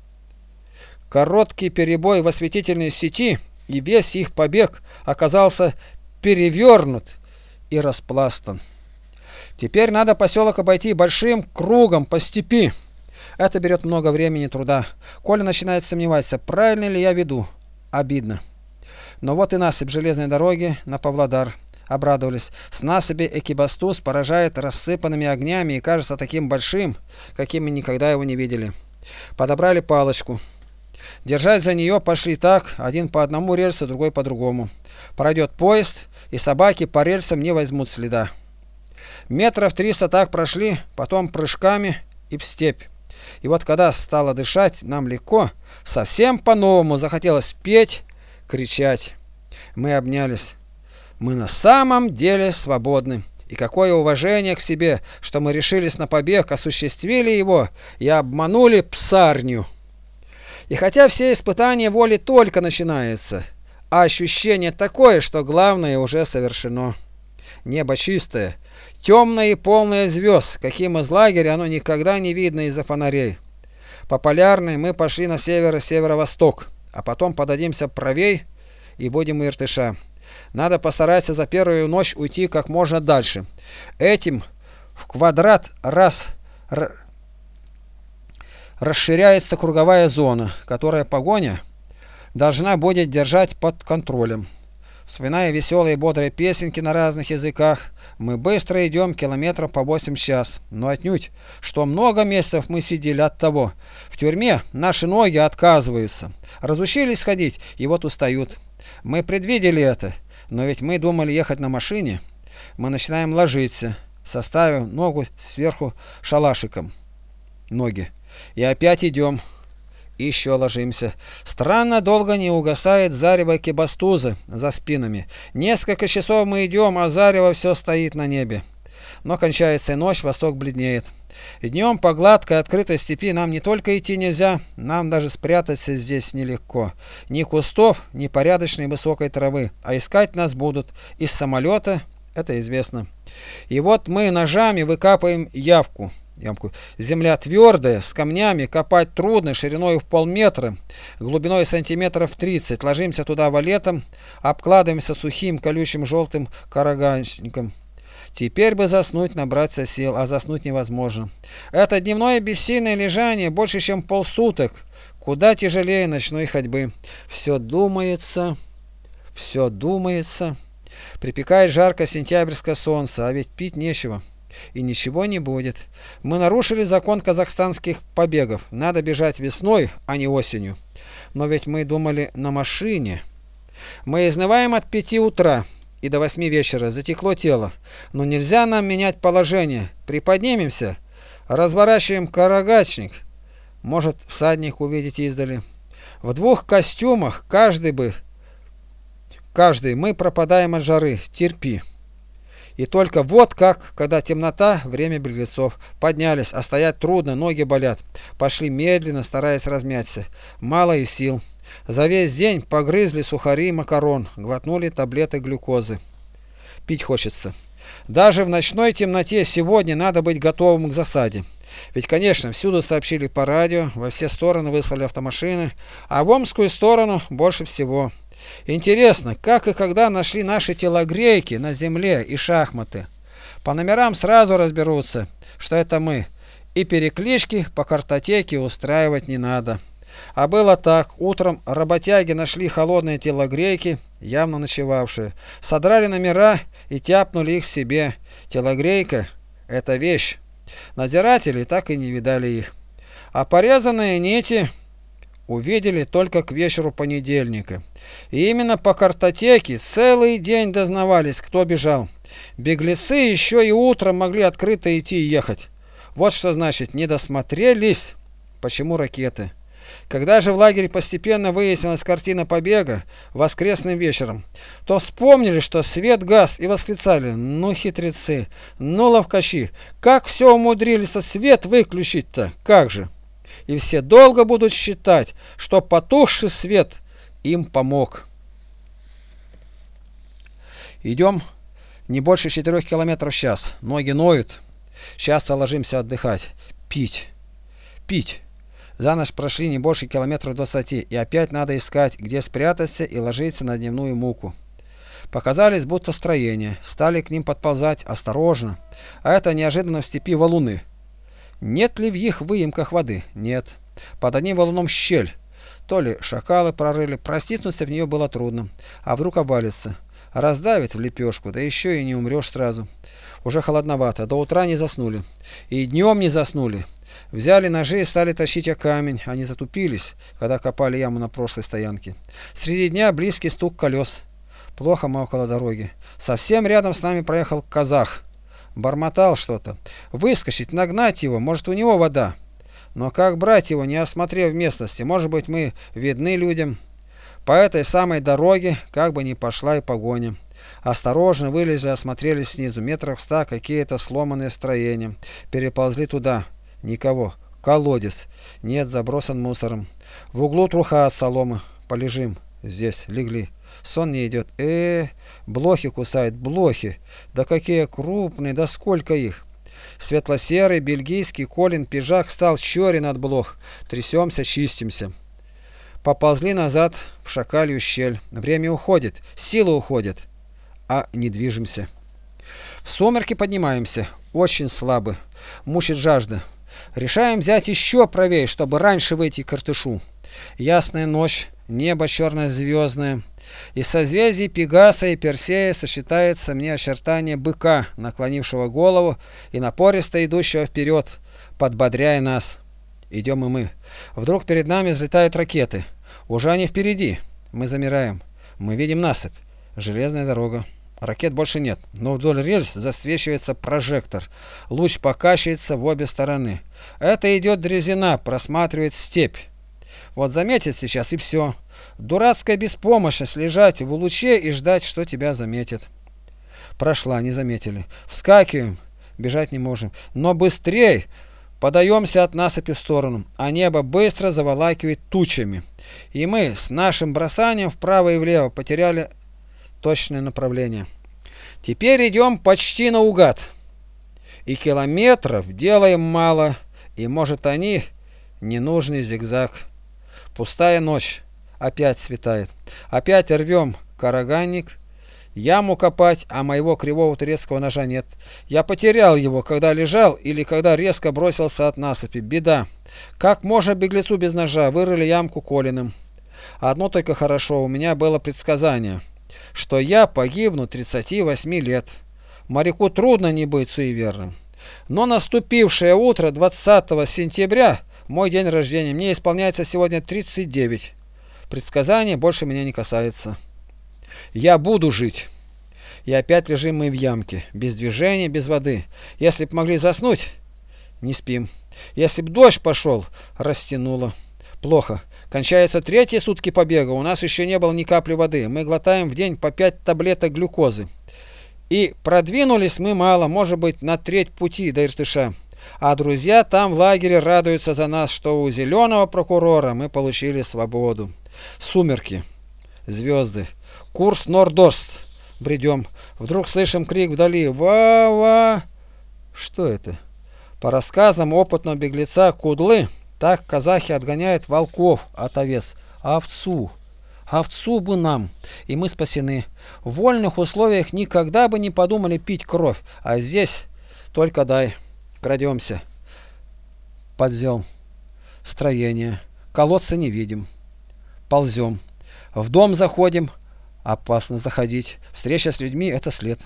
Короткий перебой в осветительной сети, и весь их побег оказался перевернут и распластан. Теперь надо поселок обойти большим кругом по степи. Это берет много времени и труда. Коля начинает сомневаться, правильно ли я веду. Обидно. Но вот и насыпь железной дороги на Павлодар. Обрадовались. С насыпи Экибастуз поражает рассыпанными огнями и кажется таким большим, каким мы никогда его не видели. Подобрали палочку. Держать за нее пошли так, один по одному рельсу, другой по другому. Пройдет поезд, и собаки по рельсам не возьмут следа. Метров 300 так прошли, потом прыжками и в степь. И вот когда стало дышать нам легко, совсем по-новому захотелось петь, кричать. Мы обнялись. Мы на самом деле свободны. И какое уважение к себе, что мы решились на побег, осуществили его и обманули псарню. И хотя все испытания воли только начинаются, а ощущение такое, что главное уже совершено. Небо чистое, темное и полное звезд, каким из лагеря оно никогда не видно из-за фонарей. По полярной мы пошли на север и северо-восток, а потом подадимся правей и будем у Иртыша. Надо постараться за первую ночь уйти как можно дальше. Этим в квадрат расширяется круговая зона, которая погоня должна будет держать под контролем. Вспоминая веселые и бодрые песенки на разных языках, мы быстро идем километров по 8 в час. Но отнюдь, что много месяцев мы сидели от того. В тюрьме наши ноги отказываются. Разучились ходить и вот устают. Мы предвидели это, но ведь мы думали ехать на машине. Мы начинаем ложиться, составив ногу сверху шалашиком. Ноги. И опять идем. И еще ложимся. Странно долго не угасает зарево Экибастуза за спинами. Несколько часов мы идем, а зарево все стоит на небе. Но кончается ночь, восток бледнеет. Днем по гладкой открытой степи нам не только идти нельзя, нам даже спрятаться здесь нелегко. Ни кустов, ни порядочной высокой травы, а искать нас будут из самолета Это известно. И вот мы ножами выкапываем ямку. Земля твердая, с камнями, копать трудно, шириной в полметра, глубиной сантиметров 30. Ложимся туда валетом, обкладываемся сухим колючим желтым караганчиком. Теперь бы заснуть, набраться сил, а заснуть невозможно. Это дневное бессильное лежание больше, чем полсуток, куда тяжелее ночной ходьбы. Все думается, все думается. Припекает жарко сентябрьское солнце, а ведь пить нечего. И ничего не будет. Мы нарушили закон казахстанских побегов. Надо бежать весной, а не осенью. Но ведь мы думали на машине. Мы изнываем от 5 утра и до 8 вечера. Затекло тело. Но нельзя нам менять положение. Приподнимемся, разворачиваем карагачник. Может, всадник увидеть издали. В 2 костюмах каждый мы пропадаем от жары. Терпи. И только вот как, когда темнота, время беглецов. Поднялись, а стоять трудно, ноги болят. Пошли медленно, стараясь размяться. Мало и сил. За весь день погрызли сухари и макарон, глотнули таблеток глюкозы. Пить хочется. Даже в ночной темноте сегодня надо быть готовым к засаде. Ведь, конечно, всюду сообщили по радио, во все стороны выслали автомашины, а в Омскую сторону больше всего. Интересно, как и когда нашли наши телогрейки на земле и шахматы. По номерам сразу разберутся, что это мы, и переклички по картотеке устраивать не надо. А было так: утром работяги нашли холодные телогрейки, явно ночевавшие, содрали номера и тяпнули их себе. Телогрейка — это вещь. Надзиратели так и не видали их. А порезанные нити увидели только к вечеру понедельника. И именно по картотеке целый день дознавались, кто бежал. Беглецы еще и утром могли открыто идти и ехать. Вот что значит не досмотрелись. Почему ракеты? Когда же в лагере постепенно выяснилась картина побега воскресным вечером, то вспомнили, что свет гас, и восклицали: ну хитрецы, ну ловкачи, как все умудрились-то свет выключить-то, как же? И все долго будут считать, что потухший свет им помог. Идем не больше 4 километров в час, ноги ноют, часто ложимся отдыхать. Пить, пить. За ночь прошли не больше километров 20, и опять надо искать, где спрятаться и ложиться на дневную муку. Показались будто строения, стали к ним подползать осторожно, а это неожиданно в степи валуны. Нет ли в их выемках воды? Нет. Под одним валуном щель. То ли шакалы прорыли, простиснуться в нее было трудно, а вдруг обвалится. Раздавит в лепешку, да еще и не умрешь сразу. Уже холодновато, до утра не заснули. И днем не заснули. Взяли ножи и стали тащить о камень. Они затупились, когда копали яму на прошлой стоянке. Среди дня близкий стук колес. Плохо мы около дороги. Совсем рядом с нами проехал казах. Бормотал что-то. Выскочить, нагнать его, может, у него вода. Но как брать его, не осмотрев местности? Может быть, мы видны людям. По этой самой дороге как бы ни пошла и погоня. Осторожно вылезли, осмотрелись снизу. Метров в 100 какие-то сломанные строения. Переползли туда. Никого. Колодец. Нет, забросан мусором. В углу труха от соломы. Полежим. Здесь. Легли. Сон не идет. Блохи кусают. Блохи. Да какие крупные, да сколько их. Светло-серый бельгийский Колин пиджак стал черен от блох. Трясемся, чистимся. Поползли назад в шакалью щель. Время уходит. Сила уходит. А не движемся. В сумерки поднимаемся. Очень слабы. Мучит жажда. Решаем взять еще правее, чтобы раньше выйти к Иртышу. Ясная ночь, небо черно-звездное. Из созвездий Пегаса и Персея сочетается мне очертание быка, наклонившего голову и напористо идущего вперед, подбодряя нас. Идем и мы. Вдруг перед нами взлетают ракеты. Уже они впереди. Мы замираем. Мы видим насыпь. Железная дорога. Ракет больше нет, но вдоль рельс засвечивается прожектор. Луч покачивается в обе стороны. Это идет дрезина, просматривает степь. Вот заметит сейчас, и все. Дурацкая беспомощность лежать в луче и ждать, что тебя заметят. Прошла, не заметили. Вскакиваем, бежать не можем. Но быстрей подаемся от насыпи в сторону, а небо быстро заволакивает тучами. И мы с нашим бросанием вправо и влево потеряли точное направление. Теперь идем почти наугад. И километров делаем мало, и может они ненужный зигзаг. Пустая ночь, опять светает. Опять рвем караганник, яму копать, а моего кривого турецкого ножа нет. Я потерял его, когда лежал или когда резко бросился от насыпи. Беда. Как можно беглецу без ножа? Вырыли ямку Колиным. Одно только хорошо, у меня было предсказание, что я погибну 38 лет. Моряку трудно не быть суеверным. Но наступившее утро 20 сентября, мой день рождения, мне исполняется сегодня 39. Предсказание больше меня не касается. Я буду жить. И опять лежим мы в ямке, без движения, без воды. Если б могли заснуть, не спим. Если б дождь пошел, растянуло. Плохо. Кончаются третьи сутки побега, у нас еще не было ни капли воды. Мы глотаем в день по 5 таблеток глюкозы. И продвинулись мы мало, может быть, на треть пути до Иртыша. А друзья там в лагере радуются за нас, что у зеленого прокурора мы получили свободу. Сумерки, звезды, курс Нордост. Бредем. Вдруг слышим крик вдали. Ва-ва! Что это? По рассказам опытного беглеца Кудлы, так казахи отгоняют волков от овец. Овцу. Овцу бы нам, и мы спасены. В вольных условиях никогда бы не подумали пить кровь, а здесь только дай. Крадемся. Подзем. Строение. Колодца не видим. Ползем. В дом заходим. Опасно заходить. Встреча с людьми — это след.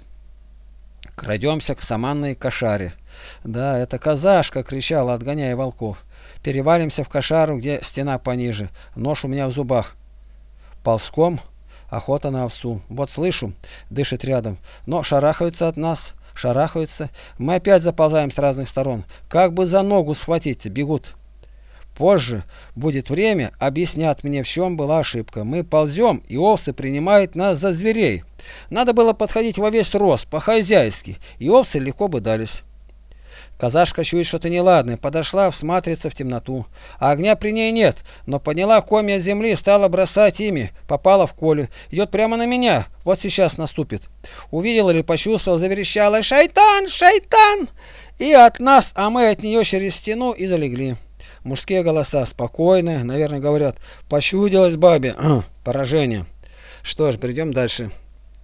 Крадемся к саманной кошаре. Да, это казашка кричала, отгоняя волков. Перевалимся в кошару, где стена пониже. Нож у меня в зубах. Ползком, охота на овцу. Вот слышу, дышит рядом, но шарахаются от нас, шарахаются. Мы опять заползаем с разных сторон. Как бы за ногу схватить, бегут. Позже будет время, объяснят мне, в чем была ошибка. Мы ползем, и овцы принимают нас за зверей. Надо было подходить во весь рост, по-хозяйски, и овцы легко бы дались. Казашка чует что-то неладное, подошла, всматривается в темноту. А огня при ней нет, но подняла комья земли, стала бросать ими, попала в Колю. Идет прямо на меня, вот сейчас наступит. Увидела или почувствовала, заверещала: «Шайтан! Шайтан!» И от нас, а мы от нее через стену и залегли. Мужские голоса спокойные, наверное, говорят: «Пощудилась бабе». Поражение. Что ж, перейдем дальше.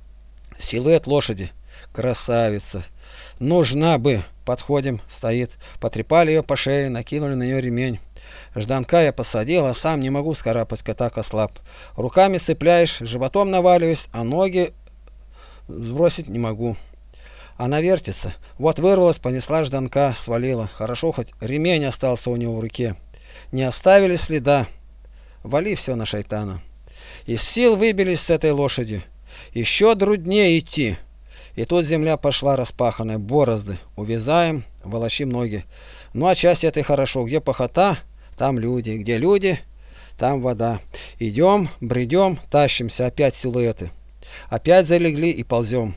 Силуэт лошади. Красавица. Нужна бы. Подходим, стоит. Потрепали ее по шее, накинули на нее ремень. Жданка я посадил, а сам не могу скарабкать, так ослаб. Руками цепляешь, животом наваливаюсь, а ноги сбросить не могу. Она вертится. Вот вырвалась, понесла Жданка, свалила. Хорошо, хоть ремень остался у него в руке. Не оставили следа. Вали все на шайтана. Из сил выбились с этой лошади. Еще труднее идти. И тут земля пошла распаханная, борозды. Увязаем, волочим ноги. Ну, отчасти это и хорошо. Где похота, там люди. Где люди, там вода. Идем, бредем, тащимся. Опять силуэты. Опять залегли и ползем.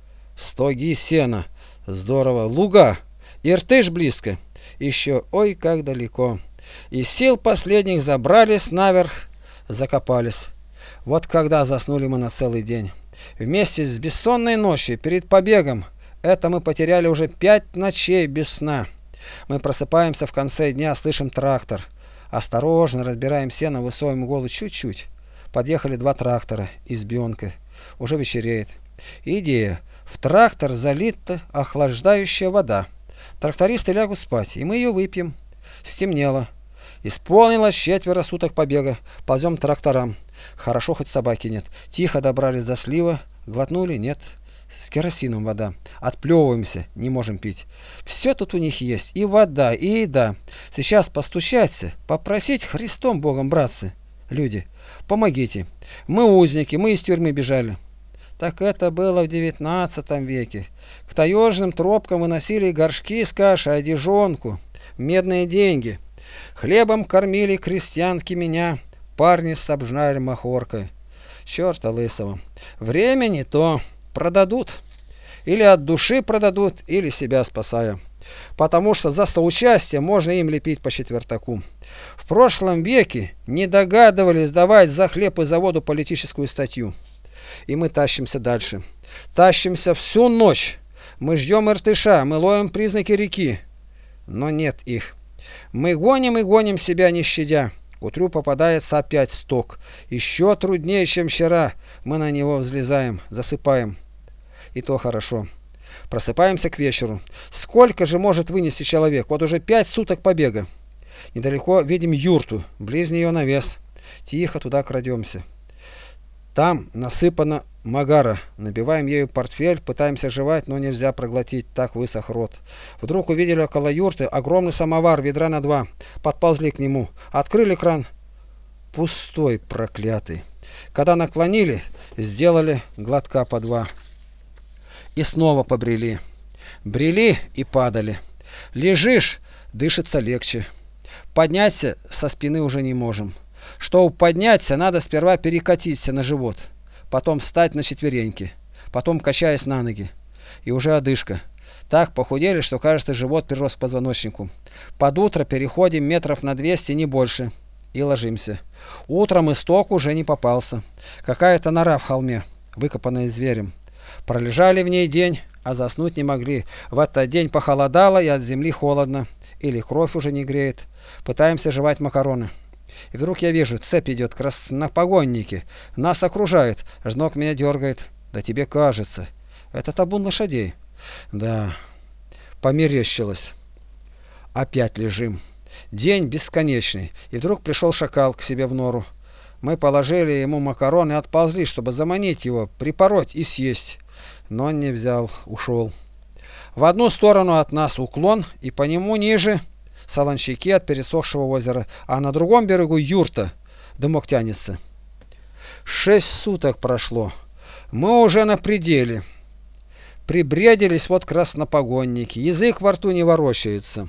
Стоги сена. Здорово. Луга. Иртыш близко. Еще, ой, как далеко. Из сил последних забрались наверх, закопались. Вот когда заснули мы на целый день. Вместе с бессонной ночью перед побегом, это мы потеряли уже 5 ночей без сна. Мы просыпаемся в конце дня, слышим трактор. Осторожно разбираем сено, высовываем голову чуть-чуть. Подъехали 2 трактора, избенка. Уже вечереет. Идея. В трактор залита охлаждающая вода. Трактористы лягут спать, и мы ее выпьем. Стемнело. Исполнилось 4 суток побега. Ползем к тракторам. Хорошо, хоть собаки нет. Тихо добрались до слива. Глотнули? Нет. С керосином вода. Отплевываемся. Не можем пить. Все тут у них есть. И вода, и еда. Сейчас постучаться, попросить Христом Богом, братцы. Люди, помогите. Мы узники, мы из тюрьмы бежали. Так это было в 19 веке. К таежным тропкам выносили горшки с кашей, одежонку, медные деньги. Хлебом кормили крестьянки меня, парни снабжали махоркой. Черта лысого. Время не то. Продадут. Или от души продадут, или себя спасая. Потому что за соучастие можно им лепить по четвертаку. В прошлом веке не догадывались давать за хлеб и за воду политическую статью. И мы тащимся дальше. Тащимся всю ночь. Мы ждем Иртыша, мы ловим признаки реки. Но нет их. Мы гоним и гоним себя не щадя. К утру попадается опять сток. Еще труднее, чем вчера. Мы на него взлезаем, засыпаем. И то хорошо. Просыпаемся к вечеру. Сколько же может вынести человек? Вот уже 5 суток побега. Недалеко видим юрту, близ нее навес. Тихо туда крадемся. Там насыпана магара. Набиваем ею портфель, пытаемся жевать, но нельзя проглотить, так высох рот. Вдруг увидели около юрты огромный самовар, ведра на 2. Подползли к нему, открыли кран. Пустой, проклятый. Когда наклонили, сделали глотка по 2. И снова побрели. Брели и падали. Лежишь, дышится легче. Подняться со спины уже не можем. Чтобы подняться, надо сперва перекатиться на живот, потом встать на четвереньки, потом качаясь на ноги. И уже одышка. Так похудели, что, кажется, живот прирос к позвоночнику. Под утро переходим метров на 200, не больше, и ложимся. Утром исток уже не попался. Какая-то нора в холме, выкопанная зверем. Пролежали в ней день, а заснуть не могли. В этот день похолодало и от земли холодно. Или кровь уже не греет. Пытаемся жевать макароны. И вдруг я вижу, цепь идет, краснопогонники. Нас окружают. Жнок меня дергает. Да тебе кажется. Это табун лошадей. Да, померещилось. Опять лежим. День бесконечный. И вдруг пришел шакал к себе в нору. Мы положили ему макароны и отползли, чтобы заманить его, припороть и съесть. Но он не взял, ушел. В одну сторону от нас уклон, и по нему ниже солончаки от пересохшего озера, а на другом берегу юрта, дымок тянется. 6 суток прошло. Мы уже на пределе. Прибредились вот краснопогонники. Язык во рту не ворочается.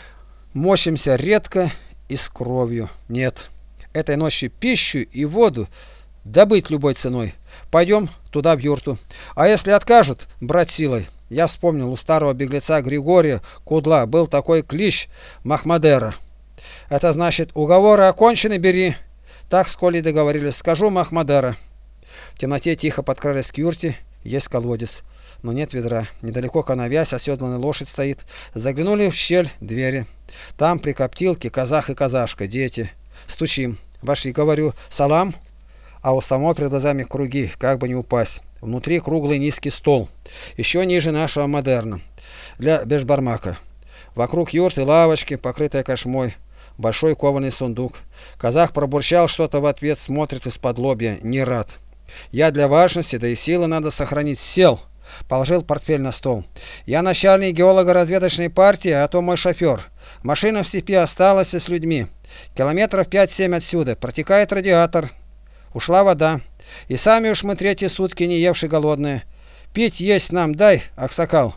Мочимся редко и с кровью. Нет. Этой ночью пищу и воду добыть любой ценой. Пойдем туда в юрту. А если откажут, брать силой. Я вспомнил, у старого беглеца Григория Кудла был такой клич Махмадера. Это значит, уговоры окончены, бери. Так с Колей договорились. Скажу Махмадера. В темноте тихо подкрались к юрте. Есть колодец. Но нет ведра. Недалеко коновязь, оседланная лошадь стоит. Заглянули в щель двери. Там при коптилке казах и казашка, дети. Стучим. Вошли, говорю, салам. А у самого перед глазами круги, как бы не упасть. Внутри круглый низкий стол. Еще ниже нашего модерна. Для бешбармака. Вокруг юрты лавочки, покрытая кошмой. Большой кованый сундук. Казах пробурчал что-то в ответ, смотрит из-под лобья. Не рад. Я для важности, да и силы надо сохранить. Сел. Положил портфель на стол. Я начальник геолого-разведочной партии, а то мой шофер. Машина в степи осталась с людьми. Километров 5-7 отсюда. Протекает радиатор. Ушла вода. И сами уж мы 3-е сутки не евши голодные. Пить есть нам дай, аксакал.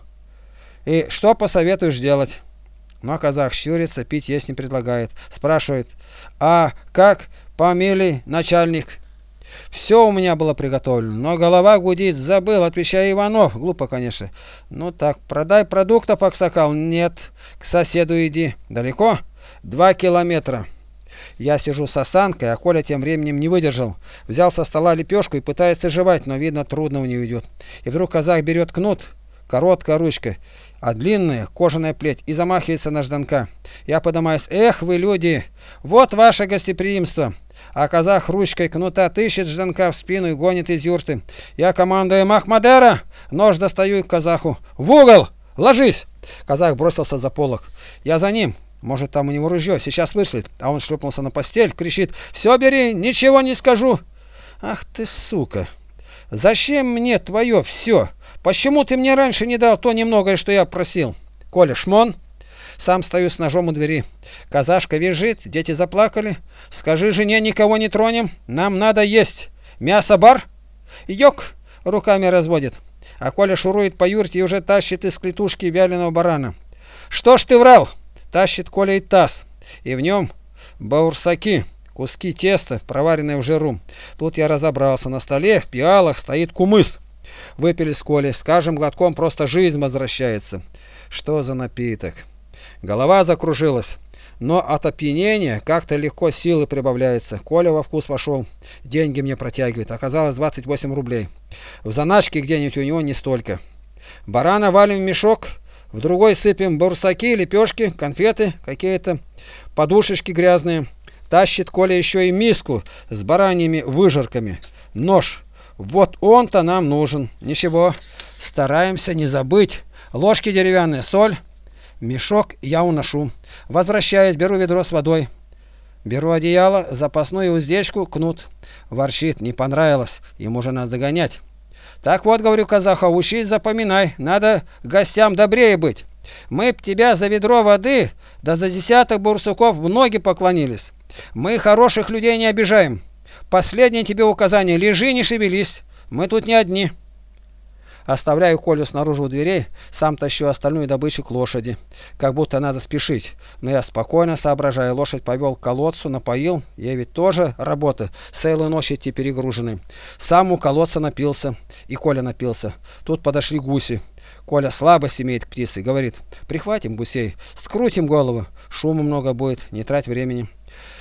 И что посоветуешь делать? Но казах щурится, пить есть не предлагает. Спрашивает, а как помили начальник? Все у меня было приготовлено, но голова гудит, забыл, отвечаю Иванов. Глупо, конечно. Ну так, продай продуктов, аксакал. Нет, к соседу иди. Далеко? 2 километра. Я сижу с осанкой, а Коля тем временем не выдержал. Взял со стола лепешку и пытается жевать, но видно, трудно у него идет. И вдруг казах берет кнут, короткая ручка, а длинная кожаная плеть, и замахивается на Жданка. Я поднимаюсь. Эх вы, люди, вот ваше гостеприимство. А казах ручкой кнута тыщет Жданка в спину и гонит из юрты. Я командую Махмадера, нож достаю к казаху. В угол! Ложись! Казах бросился за полог. Я за ним. Может, там у него ружье, сейчас вышлет. А он шлепнулся на постель, кричит: «Все бери, ничего не скажу!» Ах ты, сука! Зачем мне твое все? Почему ты мне раньше не дал то немногое, что я просил? Коля, шмон! Сам стою с ножом у двери. Казашка визжит, дети заплакали. Скажи жене, никого не тронем, нам надо есть. Мясо бар? Йок! Руками разводит. А Коля шурует по юрте и уже тащит из клетушки вяленого барана. Что ж ты врал? Тащит Коля и таз, и в нем баурсаки, куски теста, проваренные в жиру. Тут я разобрался, на столе в пиалах стоит кумыс. Выпили с Колей, с каждым глотком просто жизнь возвращается. Что за напиток? Голова закружилась. Но от опьянения как-то легко силы прибавляется. Коля во вкус вошел, деньги мне протягивает. Оказалось 28 рублей. В заначке где-нибудь у него не столько. Барана валим в мешок, в другой сыпем бурсаки, лепешки, конфеты, какие-то подушечки грязные. Тащит Коля еще и миску с бараньими выжарками. Нож. Вот он-то нам нужен. Ничего, стараемся не забыть. Ложки деревянные, соль. Мешок я уношу. Возвращаюсь, беру ведро с водой. Беру одеяло, запасную уздечку, кнут. Ворчит, не понравилось, ему же нас догонять. Так вот, говорю казаху, учись, запоминай, надо гостям добрее быть. Мы б тебя за ведро воды, да за десяток бурсуков в ноги поклонились. Мы хороших людей не обижаем. Последнее тебе указание, лежи, не шевелись, мы тут не одни. Оставляю Колю снаружи у дверей, сам тащу остальную добычу к лошади. Как будто надо спешить. Но я спокойно соображаю. Лошадь повел к колодцу, напоил. Ей ведь тоже работа. Целую ночь идти перегруженный. Сам у колодца напился. И Коля напился. Тут подошли гуси. Коля слабость имеет к птице. Говорит, прихватим гусей, скрутим голову. Шума много будет, не трать времени.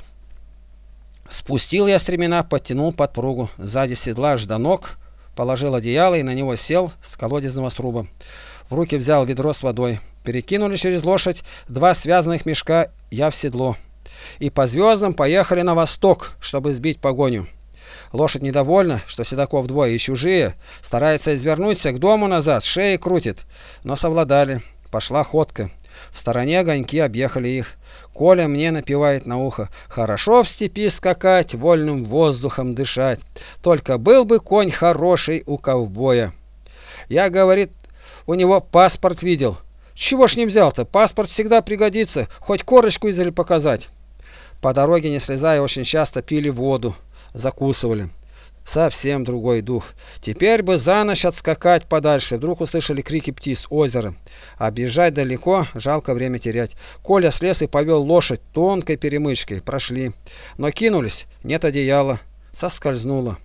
Спустил я стремена, подтянул подпругу. Сзади седла жданок. Положил одеяло и на него сел с колодезного сруба. В руки взял ведро с водой. Перекинули через лошадь 2 связанных мешка, я в седло. И по звездам поехали на восток, чтобы сбить погоню. Лошадь недовольна, что седаков двое и чужие. Старается извернуться к дому назад, шеи крутит. Но совладали. Пошла ходка. В стороне огоньки, объехали их. Коля мне напевает на ухо: хорошо в степи скакать, вольным воздухом дышать. Только был бы конь хороший у ковбоя. Я, говорит, у него паспорт видел. Чего ж не взял-то? Паспорт всегда пригодится, хоть корочку издали показать. По дороге, не слезая, очень часто пили воду, закусывали. Совсем другой дух. Теперь бы за ночь отскакать подальше. Вдруг услышали крики птиц, озеро. Объезжать далеко, жалко время терять. Коля слез и повел лошадь тонкой перемычкой. Прошли. Но кинулись, нет одеяла. Соскользнуло.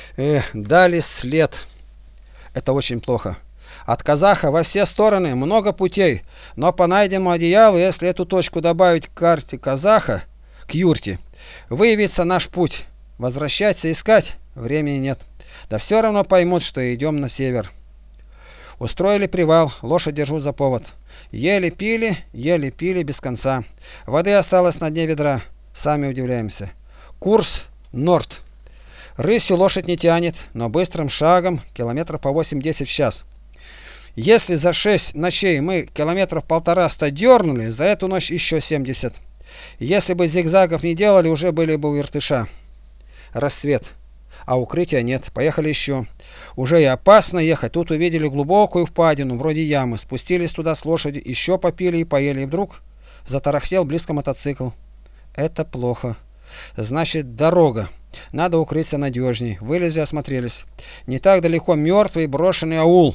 Дали след. Это очень плохо. От казаха во все стороны много путей. Но по найденному одеялу, если эту точку добавить к карте казаха, к юрте, выявится наш путь. Возвращаться искать времени нет. Да все равно поймут, что идем на север. Устроили привал, лошадь держу за повод. Еле пили без конца. Воды осталось на дне ведра. Сами удивляемся. Курс норд. Рысью лошадь не тянет, но быстрым шагом километров по 8-10 в час. Если за 6 ночей мы километров 150 дернули, за эту ночь еще 70. Если бы зигзагов не делали, уже были бы у Иртыша. Рассвет, а укрытия нет. Поехали еще. Уже и опасно ехать. Тут увидели глубокую впадину, вроде ямы. Спустились туда с лошади, еще попили и поели. И вдруг затарахтел близко мотоцикл. Это плохо. Значит, дорога. Надо укрыться надежней. Вылезли, осмотрелись. Не так далеко мертвый брошенный аул.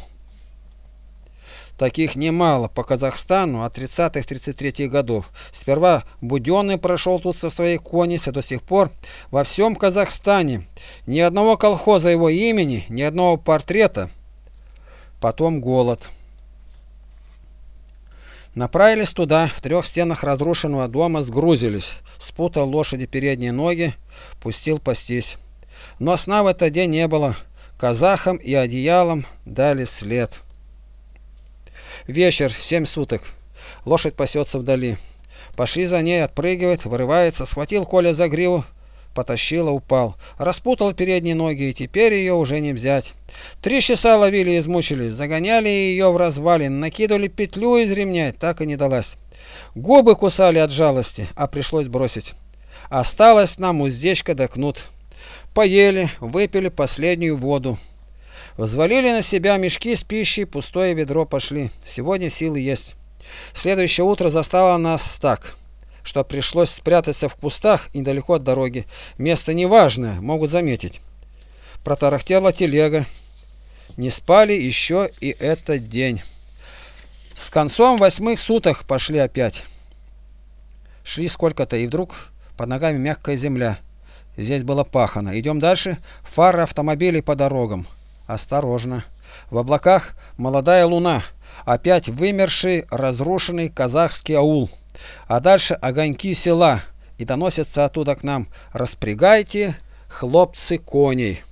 Таких немало по Казахстану от 30-33 годов. Сперва Буденный прошел тут со своей конницы, до сих пор во всем Казахстане ни одного колхоза его имени, ни одного портрета. Потом голод. Направились туда, в 3 стенах разрушенного дома сгрузились. Спутал лошади передние ноги, пустил пастись. Но сна в этот день не было. Казахам и одеялом дали след. Вечер, 7 суток. Лошадь пасется вдали. Пошли за ней, отпрыгивает, вырывается. Схватил Коля за гриву, потащила, упал. Распутал передние ноги, и теперь ее уже не взять. 3 часа ловили, измучились. Загоняли ее в развалин, накидывали петлю из ремня, так и не далась. Губы кусали от жалости, а пришлось бросить. Осталось нам уздечка да кнут. Поели, выпили последнюю воду. Взвалили на себя мешки с пищей, пустое ведро, пошли. Сегодня силы есть. Следующее утро застало нас так, что пришлось спрятаться в кустах недалеко от дороги. Место неважное, могут заметить. Протарахтела телега. Не спали еще и этот день. С концом 8 суток пошли опять. Шли сколько-то, и вдруг под ногами мягкая земля. Здесь было пахано. Идем дальше. Фары автомобилей по дорогам. Осторожно. В облаках молодая луна. Опять вымерший, разрушенный казахский аул. а дальше огоньки села, и доносятся оттуда к нам: распрягайте, хлопцы, коней.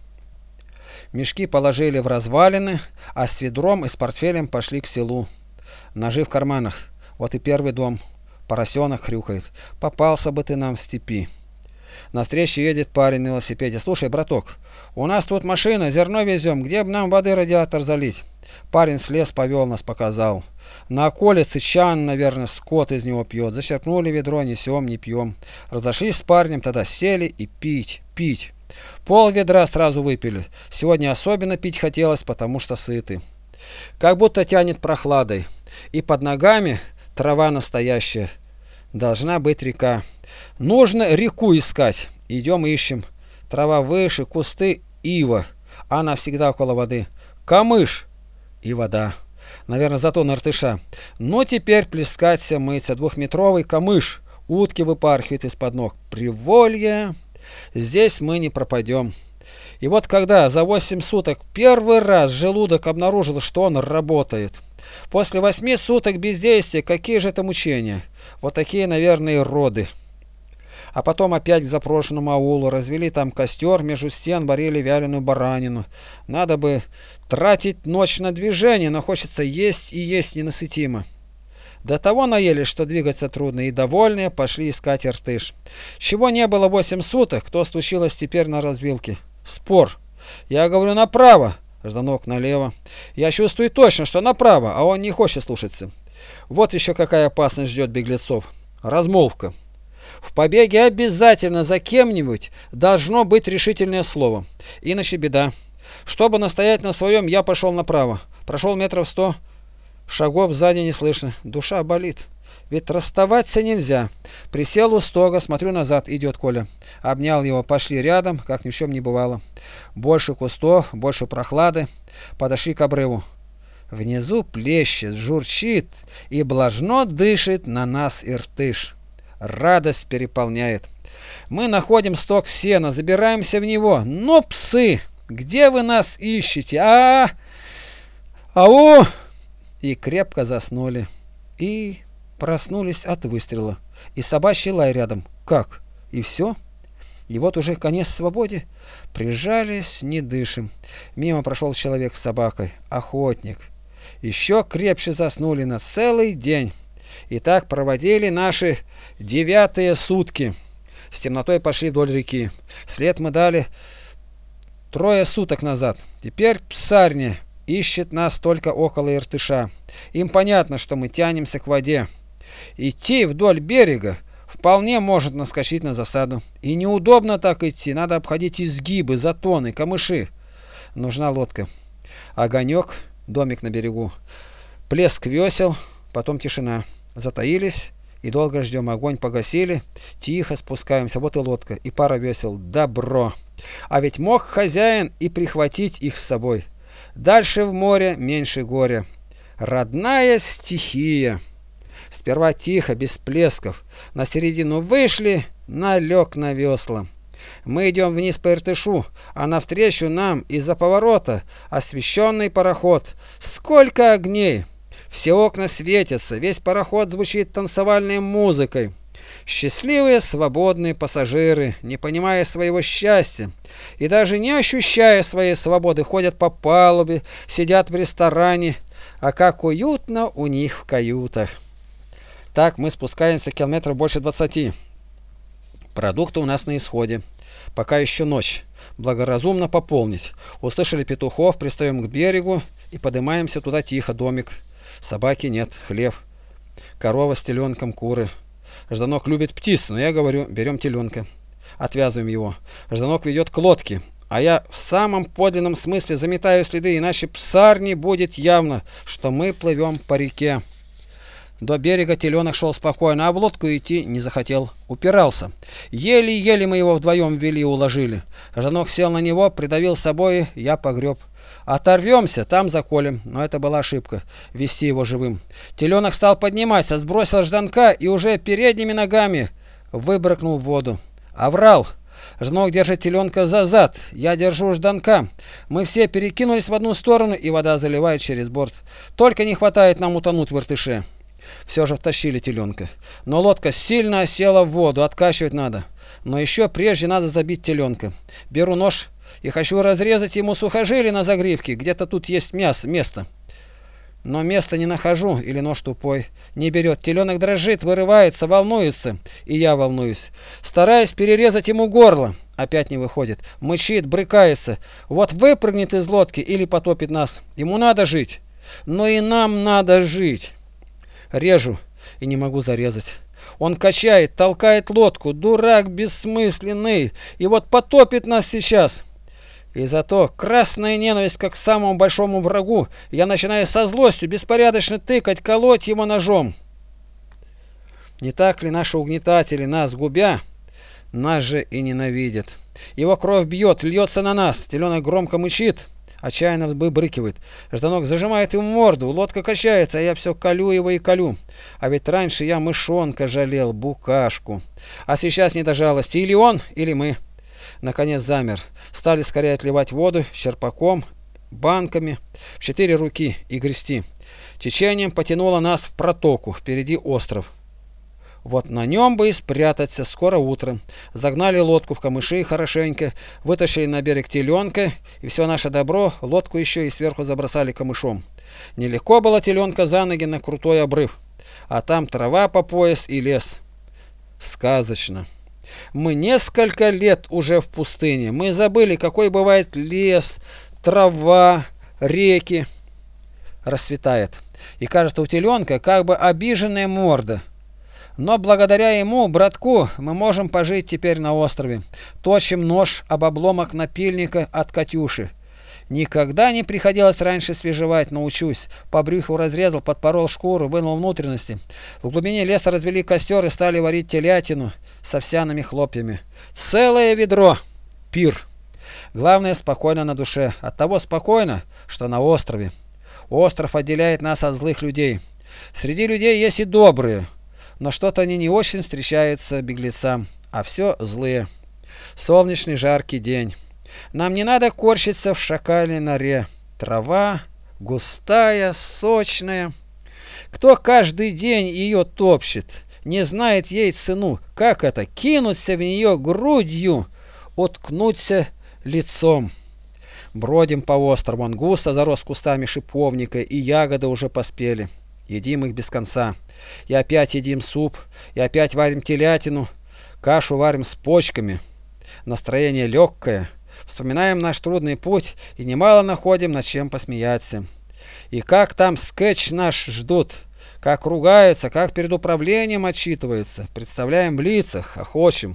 Мешки положили в развалины, а с ведром и с портфелем пошли к селу. Ножи в карманах. Вот и первый дом. Поросенок хрюкает. Попался бы ты нам в степи. Навстречу едет парень на велосипеде. Слушай, браток, у нас тут машина, зерно везем, где бы нам воды радиатор залить? Парень слез, повел нас, показал. На околице чан, наверное, скот из него пьет. Зачерпнули ведро, несем, не пьем. Разошлись с парнем, тогда сели и пить, пить. Пол ведра сразу выпили. Сегодня особенно пить хотелось, потому что сыты. Как будто тянет прохладой. И под ногами трава настоящая. Должна быть река. Нужно реку искать. Идем ищем. Трава выше, кусты, ива. Она всегда около воды. Камыш и вода. Наверное, зато на Иртыша. Но теперь плескаться, мыться. 2-метровый камыш. Утки выпархивают из-под ног. Приволье. Здесь мы не пропадем. И вот когда за 8 суток первый раз желудок обнаружил, что он работает. После 8 суток бездействия, какие же это мучения? Вот такие, наверное, и роды. А потом опять к запрошенному аулу. Развели там костер, между стен варили вяленую баранину. Надо бы тратить ночь на движение, но хочется есть и есть ненасытимо. До того наелись, что двигаться трудно, и довольные пошли искать Иртыш. Чего не было 8 суток, кто случилось теперь на развилке? Спор. Я говорю направо, Жданок налево. Я чувствую точно, что направо, а он не хочет слушаться. Вот еще какая опасность ждет беглецов. Размолвка. В побеге обязательно за кем-нибудь должно быть решительное слово. Иначе беда. Чтобы настоять на своем, я пошел направо. Прошел метров 100. Шагов сзади не слышно. Душа болит. Ведь расставаться нельзя. Присел у стога, смотрю назад. Идет Коля. Обнял его. Пошли рядом, как ни в чем не бывало. Больше кустов, больше прохлады. Подошли к обрыву. Внизу плещет, журчит и блажно дышит на нас Иртыш. Радость переполняет. Мы находим сток сена, забираемся в него. Но псы, где вы нас ищете? Ау! И крепко заснули. И проснулись от выстрела. И собачий лай рядом. Как? И все? И вот уже конец свободе. Прижались, не дышим. Мимо прошел человек с собакой. Охотник. Еще крепче заснули на целый день. И так проводили наши 9-е сутки. С темнотой пошли вдоль реки. След мы дали 3 суток назад. Теперь псарня ищет нас только около Иртыша. Им понятно, что мы тянемся к воде. Идти вдоль берега вполне может наскочить на засаду. И неудобно так идти. Надо обходить изгибы, затоны, камыши. Нужна лодка. Огонек, домик на берегу. Плеск весел, потом тишина. Затаились и долго ждем. Огонь погасили. Тихо спускаемся. Вот и лодка, и пара весел. Добро. А ведь мог хозяин и прихватить их с собой. Дальше в море меньше горя. Родная стихия. Сперва тихо, без плесков. На середину вышли, налег на весла. Мы идем вниз по Иртышу, а навстречу нам из-за поворота освещенный пароход. Сколько огней! Все окна светятся, весь пароход звучит танцевальной музыкой. Счастливые свободные пассажиры, не понимая своего счастья и даже не ощущая своей свободы, ходят по палубе, сидят в ресторане, а как уютно у них в каютах. Так мы спускаемся километров больше 20. Продукты у нас на исходе. Пока еще ночь. Благоразумно пополнить. Услышали петухов, пристаем к берегу и поднимаемся туда тихо. Домик. Собаки нет, хлев. Корова с теленком, куры. Жданок любит птиц, но я говорю, берем теленка. Отвязываем его. Жданок ведет к лодке, а я в самом подлинном смысле заметаю следы, иначе псарни будет явно, что мы плывем по реке. До берега теленок шел спокойно, а в лодку идти не захотел. Упирался. Еле-еле мы его вдвоем ввели и уложили. Жданок сел на него, придавил собой, я погреб. Оторвемся, там заколем. Но это была ошибка, вести его живым. Теленок стал подниматься, сбросил Жданка и уже передними ногами выбрыкнул в воду. Оврал. Жданок держит теленка за зад, я держу Жданка. Мы все перекинулись в одну сторону, и вода заливает через борт. Только не хватает нам утонуть в Иртыше. Все же втащили теленка. Но лодка сильно осела в воду, откачивать надо. Но еще прежде надо забить теленка. Беру нож и хочу разрезать ему сухожилие на загривке. Где-то тут есть место. Но места не нахожу, или нож тупой. Не берет. Теленок дрожит, вырывается, волнуется. И я волнуюсь. Стараюсь перерезать ему горло. Опять не выходит. Мычит, брыкается. Вот выпрыгнет из лодки или потопит нас. Ему надо жить. Но и нам надо жить. Режу и не могу зарезать. Он качает, толкает лодку. Дурак бессмысленный. И вот потопит нас сейчас. И зато красная ненависть как к самому большому врагу. Я начинаю со злостью беспорядочно тыкать, колоть его ножом. Не так ли наши угнетатели, нас губя, нас же и ненавидят. Его кровь бьет, льется на нас. Теленок громко мычит, отчаянно выбрыкивает. Жданок зажимает ему морду, лодка качается, а я все колю его и колю. А ведь раньше я мышонка жалел, букашку. А сейчас не до жалости. Или он, или мы. Наконец замер. Стали скорее отливать воду черпаком, банками, в 4 руки и грести. Течением потянуло нас в протоку, впереди остров. Вот на нем бы и спрятаться, скоро утро. Загнали лодку в камыши хорошенько, вытащили на берег теленка, и все наше добро, лодку еще и сверху забросали камышом. Нелегко было теленка за ноги на крутой обрыв, а там трава по пояс и лес. Сказочно. Мы несколько лет уже в пустыне. Мы забыли, какой бывает лес, трава, реки. Расцветает. И кажется, у теленка как бы обиженная морда. Но благодаря ему, братку, мы можем пожить теперь на острове. Точим нож об обломок напильника от Катюши. Никогда не приходилось раньше свежевать, научусь. По брюху разрезал, подпорол шкуру, вынул внутренности. В глубине леса развели костер и стали варить телятину с овсяными хлопьями. Целое ведро. Пир. Главное, спокойно на душе. Оттого спокойно, что на острове. Остров отделяет нас от злых людей. Среди людей есть и добрые, но что-то они не очень встречаются беглецам, а все злые. Солнечный жаркий день. Нам не надо корчиться в шакале норе. Трава густая, сочная. Кто каждый день ее топчет, не знает ей цену. Как это? Кинуться в нее грудью, уткнуться лицом. Бродим по острову. Он густо зарос кустами шиповника, и ягоды уже поспели. Едим их без конца. И опять едим суп, и опять варим телятину. Кашу варим с почками. Настроение легкое. Вспоминаем наш трудный путь и немало находим над чем посмеяться. И как там скетч наш ждут, как ругаются, как перед управлением отчитываются. Представляем в лицах, хохочем.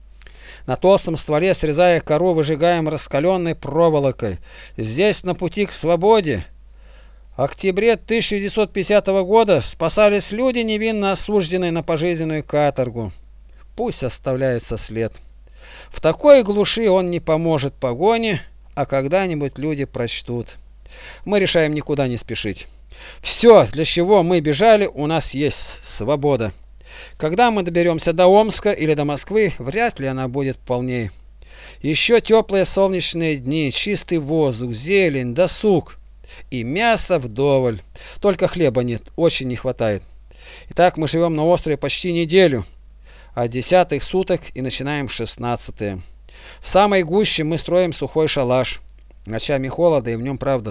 На толстом стволе, срезая кору, выжигаем раскаленной проволокой. Здесь, на пути к свободе, в октябре 1950 года спасались люди, невинно осужденные на пожизненную каторгу. Пусть оставляется след. В такой глуши он не поможет погоне, а когда-нибудь люди прочтут. Мы решаем никуда не спешить. Все, для чего мы бежали, у нас есть свобода. Когда мы доберемся до Омска или до Москвы, вряд ли она будет полней. Еще теплые солнечные дни, чистый воздух, зелень, досуг и мясо вдоволь. Только хлеба нет, очень не хватает. Итак, мы живем на острове почти неделю. От 10 суток и начинаем 16-е. В самой гуще мы строим сухой шалаш. Ночами холода, и в нем правда.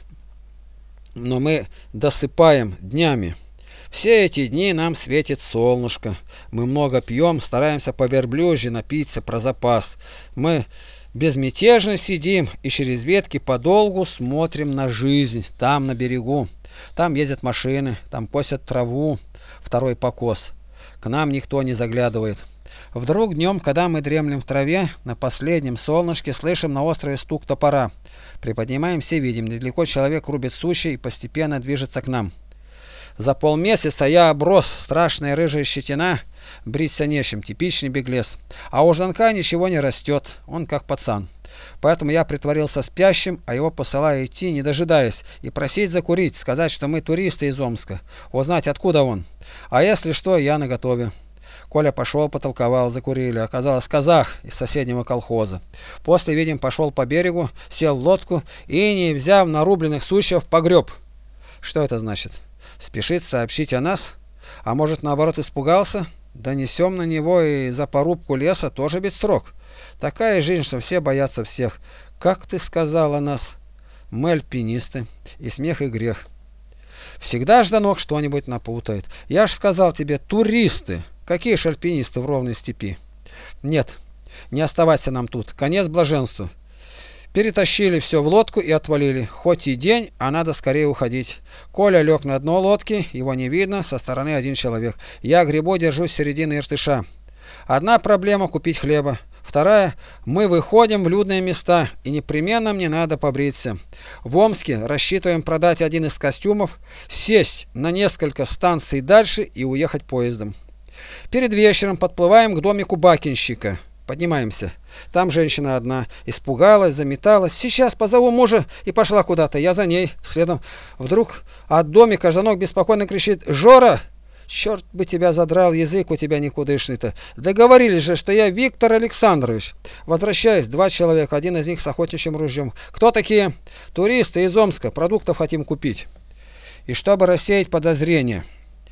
Но мы досыпаем днями. Все эти дни нам светит солнышко. Мы много пьем, стараемся по верблюжьи напиться про запас. Мы безмятежно сидим и через ветки подолгу смотрим на жизнь. Там на берегу. Там ездят машины, там косят траву. Второй покос. К нам никто не заглядывает. Вдруг днем, когда мы дремлем в траве, на последнем солнышке слышим на острове стук топора. Приподнимаемся и видим, недалеко человек рубит сучья и постепенно движется к нам. За полмесяца я оброс, страшная рыжая щетина, бриться нечем, типичный беглец. А у Жданка ничего не растет, он как пацан. Поэтому я притворился спящим, а его посылаю идти, не дожидаясь, и просить закурить, сказать, что мы туристы из Омска, узнать, откуда он. А если что, я наготове. Коля пошел, потолковал, закурили. Оказалось, казах из соседнего колхоза. После, видим, пошел по берегу, сел в лодку и, не взяв нарубленных сучьев, погреб. Что это значит? Спешит сообщить о нас? А может, наоборот, испугался? Донесем на него и за порубку леса тоже ведь срок. Такая жизнь, что все боятся всех. Как ты сказала нас? Мы альпинисты. И смех, и грех. Всегда Жданок что-нибудь напутает. Я ж сказал тебе, туристы. Какие ж альпинисты в ровной степи? Нет, не оставаться нам тут. Конец блаженству. Перетащили все в лодку и отвалили. Хоть и день, а надо скорее уходить. Коля лег на дно лодки, его не видно, со стороны один человек. Я гребу, держусь середины Иртыша. Одна проблема — купить хлеба. Вторая — мы выходим в людные места, и непременно мне надо побриться. В Омске рассчитываем продать один из костюмов, сесть на несколько станций дальше и уехать поездом. Перед вечером подплываем к домику бакинщика. Поднимаемся. Там женщина одна. Испугалась, заметалась. Сейчас позову мужа, и пошла куда-то. Я за ней. Следом. Вдруг от домика Жданок беспокойно кричит: «Жора! Черт бы тебя задрал, язык у тебя никудышный-то. Договорились же, что я Виктор Александрович». Возвращаюсь, два человека, один из них с охотничьим ружьем. «Кто такие?» «Туристы из Омска. Продуктов хотим купить». И чтобы рассеять подозрения: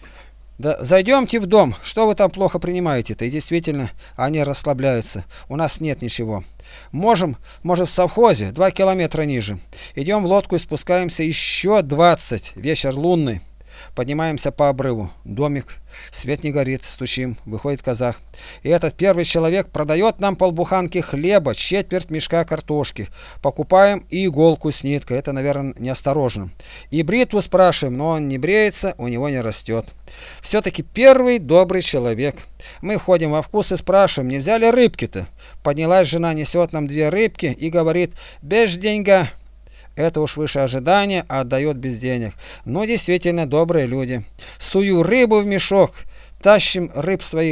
«Да зайдемте в дом, что вы там плохо принимаете-то?» И действительно, они расслабляются. У нас нет ничего. Может, в совхозе, 2 километра ниже. Идем в лодку и спускаемся еще 20. Вечер лунный. Поднимаемся по обрыву. Домик. Свет не горит. Стучим. Выходит казах. И этот первый человек продает нам полбуханки хлеба, четверть мешка картошки. Покупаем и иголку с ниткой. Это, наверное, неосторожно. И бритву спрашиваем, но он не бреется, у него не растет. Все-таки первый добрый человек. Мы входим во вкус и спрашиваем, нельзя ли рыбки-то. Поднялась жена, несет нам 2 рыбки и говорит: «Без деньга». Это уж выше ожидания, а отдает без денег. Но действительно добрые люди. Сую рыбу в мешок, тащим рыб своих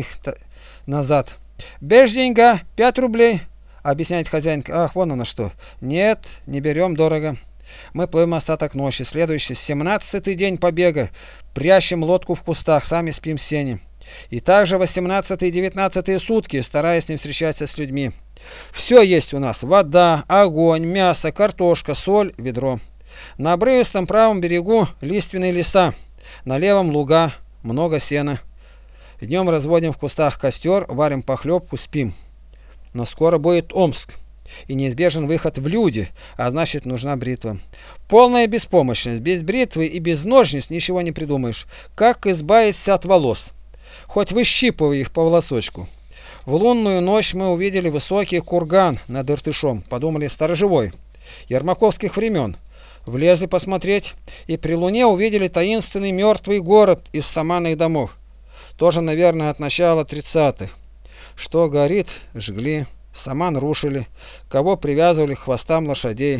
назад. «Без деньга, 5 рублей», объясняет хозяин. Ах, вон оно что. Нет, не берем, дорого. Мы плывем остаток ночи. Следующий, 17-й день побега. Прячем лодку в кустах, сами спим в сене. И также 18-й и 19-й сутки, стараясь не встречаться с людьми. Все есть у нас: вода, огонь, мясо, картошка, соль, ведро. На обрывистом правом берегу лиственные леса, на левом луга, много сена. Днем разводим в кустах костер, варим похлебку, спим. Но скоро будет Омск, и неизбежен выход в люди, а значит, нужна бритва. Полная беспомощность. Без бритвы и без ножниц ничего не придумаешь. Как избавиться от волос? Хоть выщипывай их по волосочку. В лунную ночь мы увидели высокий курган над Иртышом. Подумали, сторожевой, ермаковских времен. Влезли посмотреть, и при луне увидели таинственный мертвый город из саманных домов. Тоже, наверное, от начала 30-х. Что горит, жгли, саман рушили, кого привязывали к хвостам лошадей.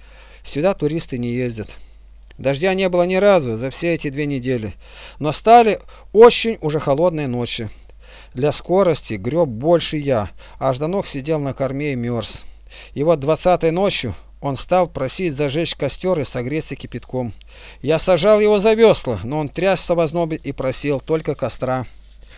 Сюда туристы не ездят. Дождя не было ни разу за все эти 2 недели. Но стали очень уже холодные ночи. Для скорости греб больше я, а Жданок сидел на корме и мерз. И вот 20-й ночью он стал просить зажечь костер и согреться кипятком. Я сажал его за весла, но он трясся в ознобе и просил только костра.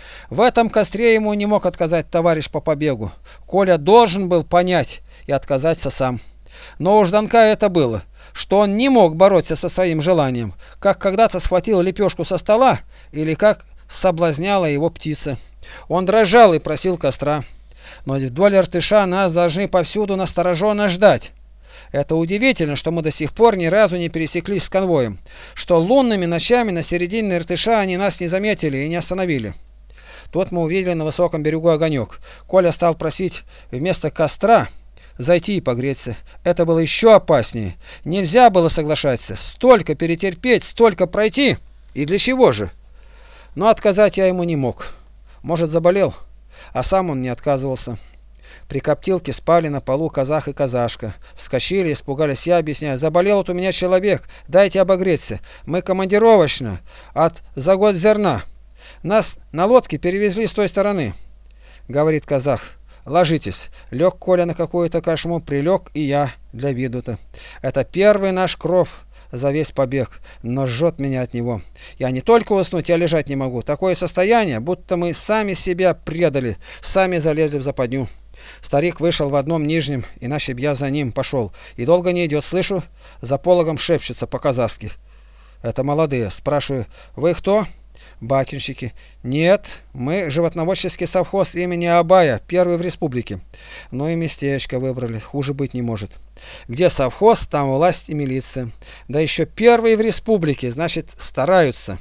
В этом костре ему не мог отказать товарищ по побегу. Коля должен был понять и отказаться сам. Но у Жданка это было, что он не мог бороться со своим желанием, как когда-то схватил лепешку со стола или как соблазняла его птица. Он дрожал и просил костра. Но вдоль Иртыша нас должны повсюду настороженно ждать. Это удивительно, что мы до сих пор ни разу не пересеклись с конвоем, что лунными ночами на середине Иртыша они нас не заметили и не остановили. Тут мы увидели на высоком берегу огонек. Коля стал просить вместо костра зайти и погреться. Это было еще опаснее. Нельзя было соглашаться. Столько перетерпеть, столько пройти. И для чего же? Но отказать я ему не мог. Может, заболел, а сам он не отказывался. При коптилке спали на полу казах и казашка. Вскочили, испугались. Я объясняю: заболел вот у меня человек, дайте обогреться. Мы командировочно от Загодзерна. Нас на лодке перевезли с той стороны. Говорит казах: ложитесь. Лег Коля на какую-то кошму, прилег и я для виду-то. Это первый наш кров за весь побег, но жжет меня от него. Я не только уснуть, я лежать не могу. Такое состояние, будто мы сами себя предали, сами залезли в западню. Старик вышел в одном нижнем, иначе б я за ним пошел. И долго не идет, слышу, за пологом шепчется по-казахски. Это молодые. Спрашиваю: вы кто? Бакинщики. Нет, мы животноводческий совхоз имени Абая, первый в республике. Ну и местечко выбрали, хуже быть не может. Где совхоз, там власть и милиция. Да еще первый в республике, значит стараются.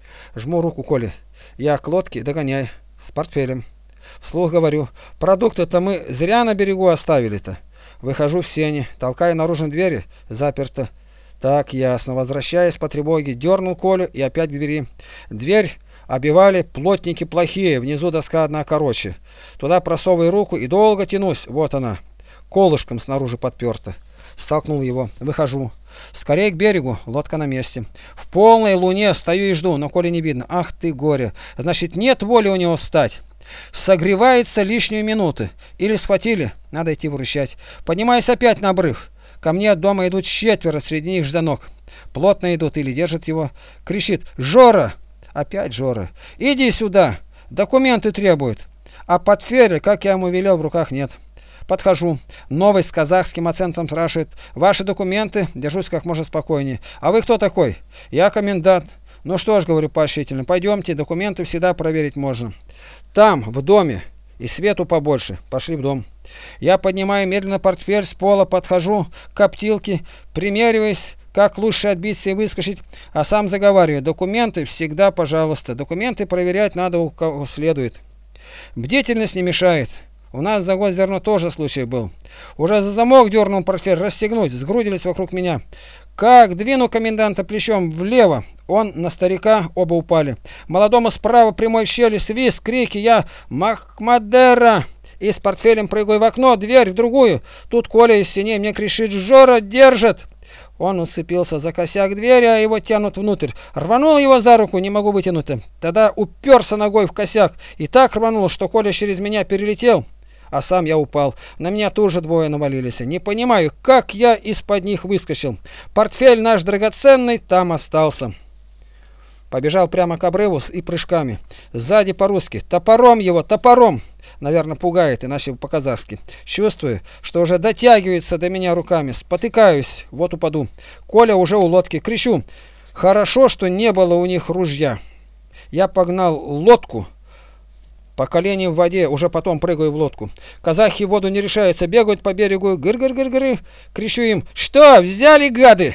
Жму руку Коле. Я к лодке, догоняй, с портфелем. Вслух говорю, продукты-то мы зря на берегу оставили-то. Выхожу в сени, толкаю наружу двери, заперто. Так, ясно. Возвращаясь по тревоге, дернул Колю и опять к двери. Дверь обивали плотники плохие, внизу доска одна короче. Туда просовываю руку и долго тянусь. Вот она, колышком снаружи подперта. Столкнул его. Выхожу. Скорее к берегу, лодка на месте. В полной луне стою и жду, но Коли не видно. Ах ты горе. Значит, нет воли у него встать. Согревается лишнюю минуту. Или схватили, надо идти выручать. Поднимаюсь опять на обрыв. Ко мне от дома идут 4, среди них Жданок. Плотно идут или держат его. Кричит: «Жора!» Опять Жора. «Иди сюда! Документы требуют!» А портфеля, как я ему велел, в руках нет. Подхожу. Новость с казахским акцентом спрашивает: «Ваши документы?» Держусь как можно спокойнее. «А вы кто такой?» «Я комендант». «Ну что ж, говорю поощрительно, пойдемте, документы всегда проверить можно. Там, в доме. И свету побольше». Пошли в дом. Я поднимаю медленно портфель с пола, подхожу к коптилке, примериваюсь, как лучше отбиться и выскочить, а сам заговариваю: «Документы всегда, пожалуйста. Документы проверять надо у кого следует. Бдительность не мешает». У нас за год зерно тоже случай был. Уже за замок дернул портфель расстегнуть, сгрудились вокруг меня. Как двину коменданта плечом влево, он на старика, оба упали. Молодому справа прямой в щели свист, крики, я Махмадера. И с портфелем прыгаю в окно, дверь в другую. Тут Коля из синей мне кричит: «Жора, держит!» Он уцепился за косяк двери, а его тянут внутрь. Рванул его за руку, не могу вытянуть. Тогда уперся ногой в косяк. И так рванул, что Коля через меня перелетел, а сам я упал. На меня тоже двое навалились. Не понимаю, как я из-под них выскочил. Портфель наш драгоценный там остался. Побежал прямо к обрыву и прыжками. Сзади по-русски: «Топором его, топором!» Наверное, пугает, иначе по-казахски. Чувствую, что уже дотягивается до меня руками. Спотыкаюсь, вот упаду. Коля уже у лодки. Кричу: «Хорошо, что не было у них ружья». Я погнал лодку по колени в воде, уже потом прыгаю в лодку. Казахи в воду не решаются, бегают по берегу. Гыр-гыр-гыр-гыр. Кричу им: «Что, взяли, гады?»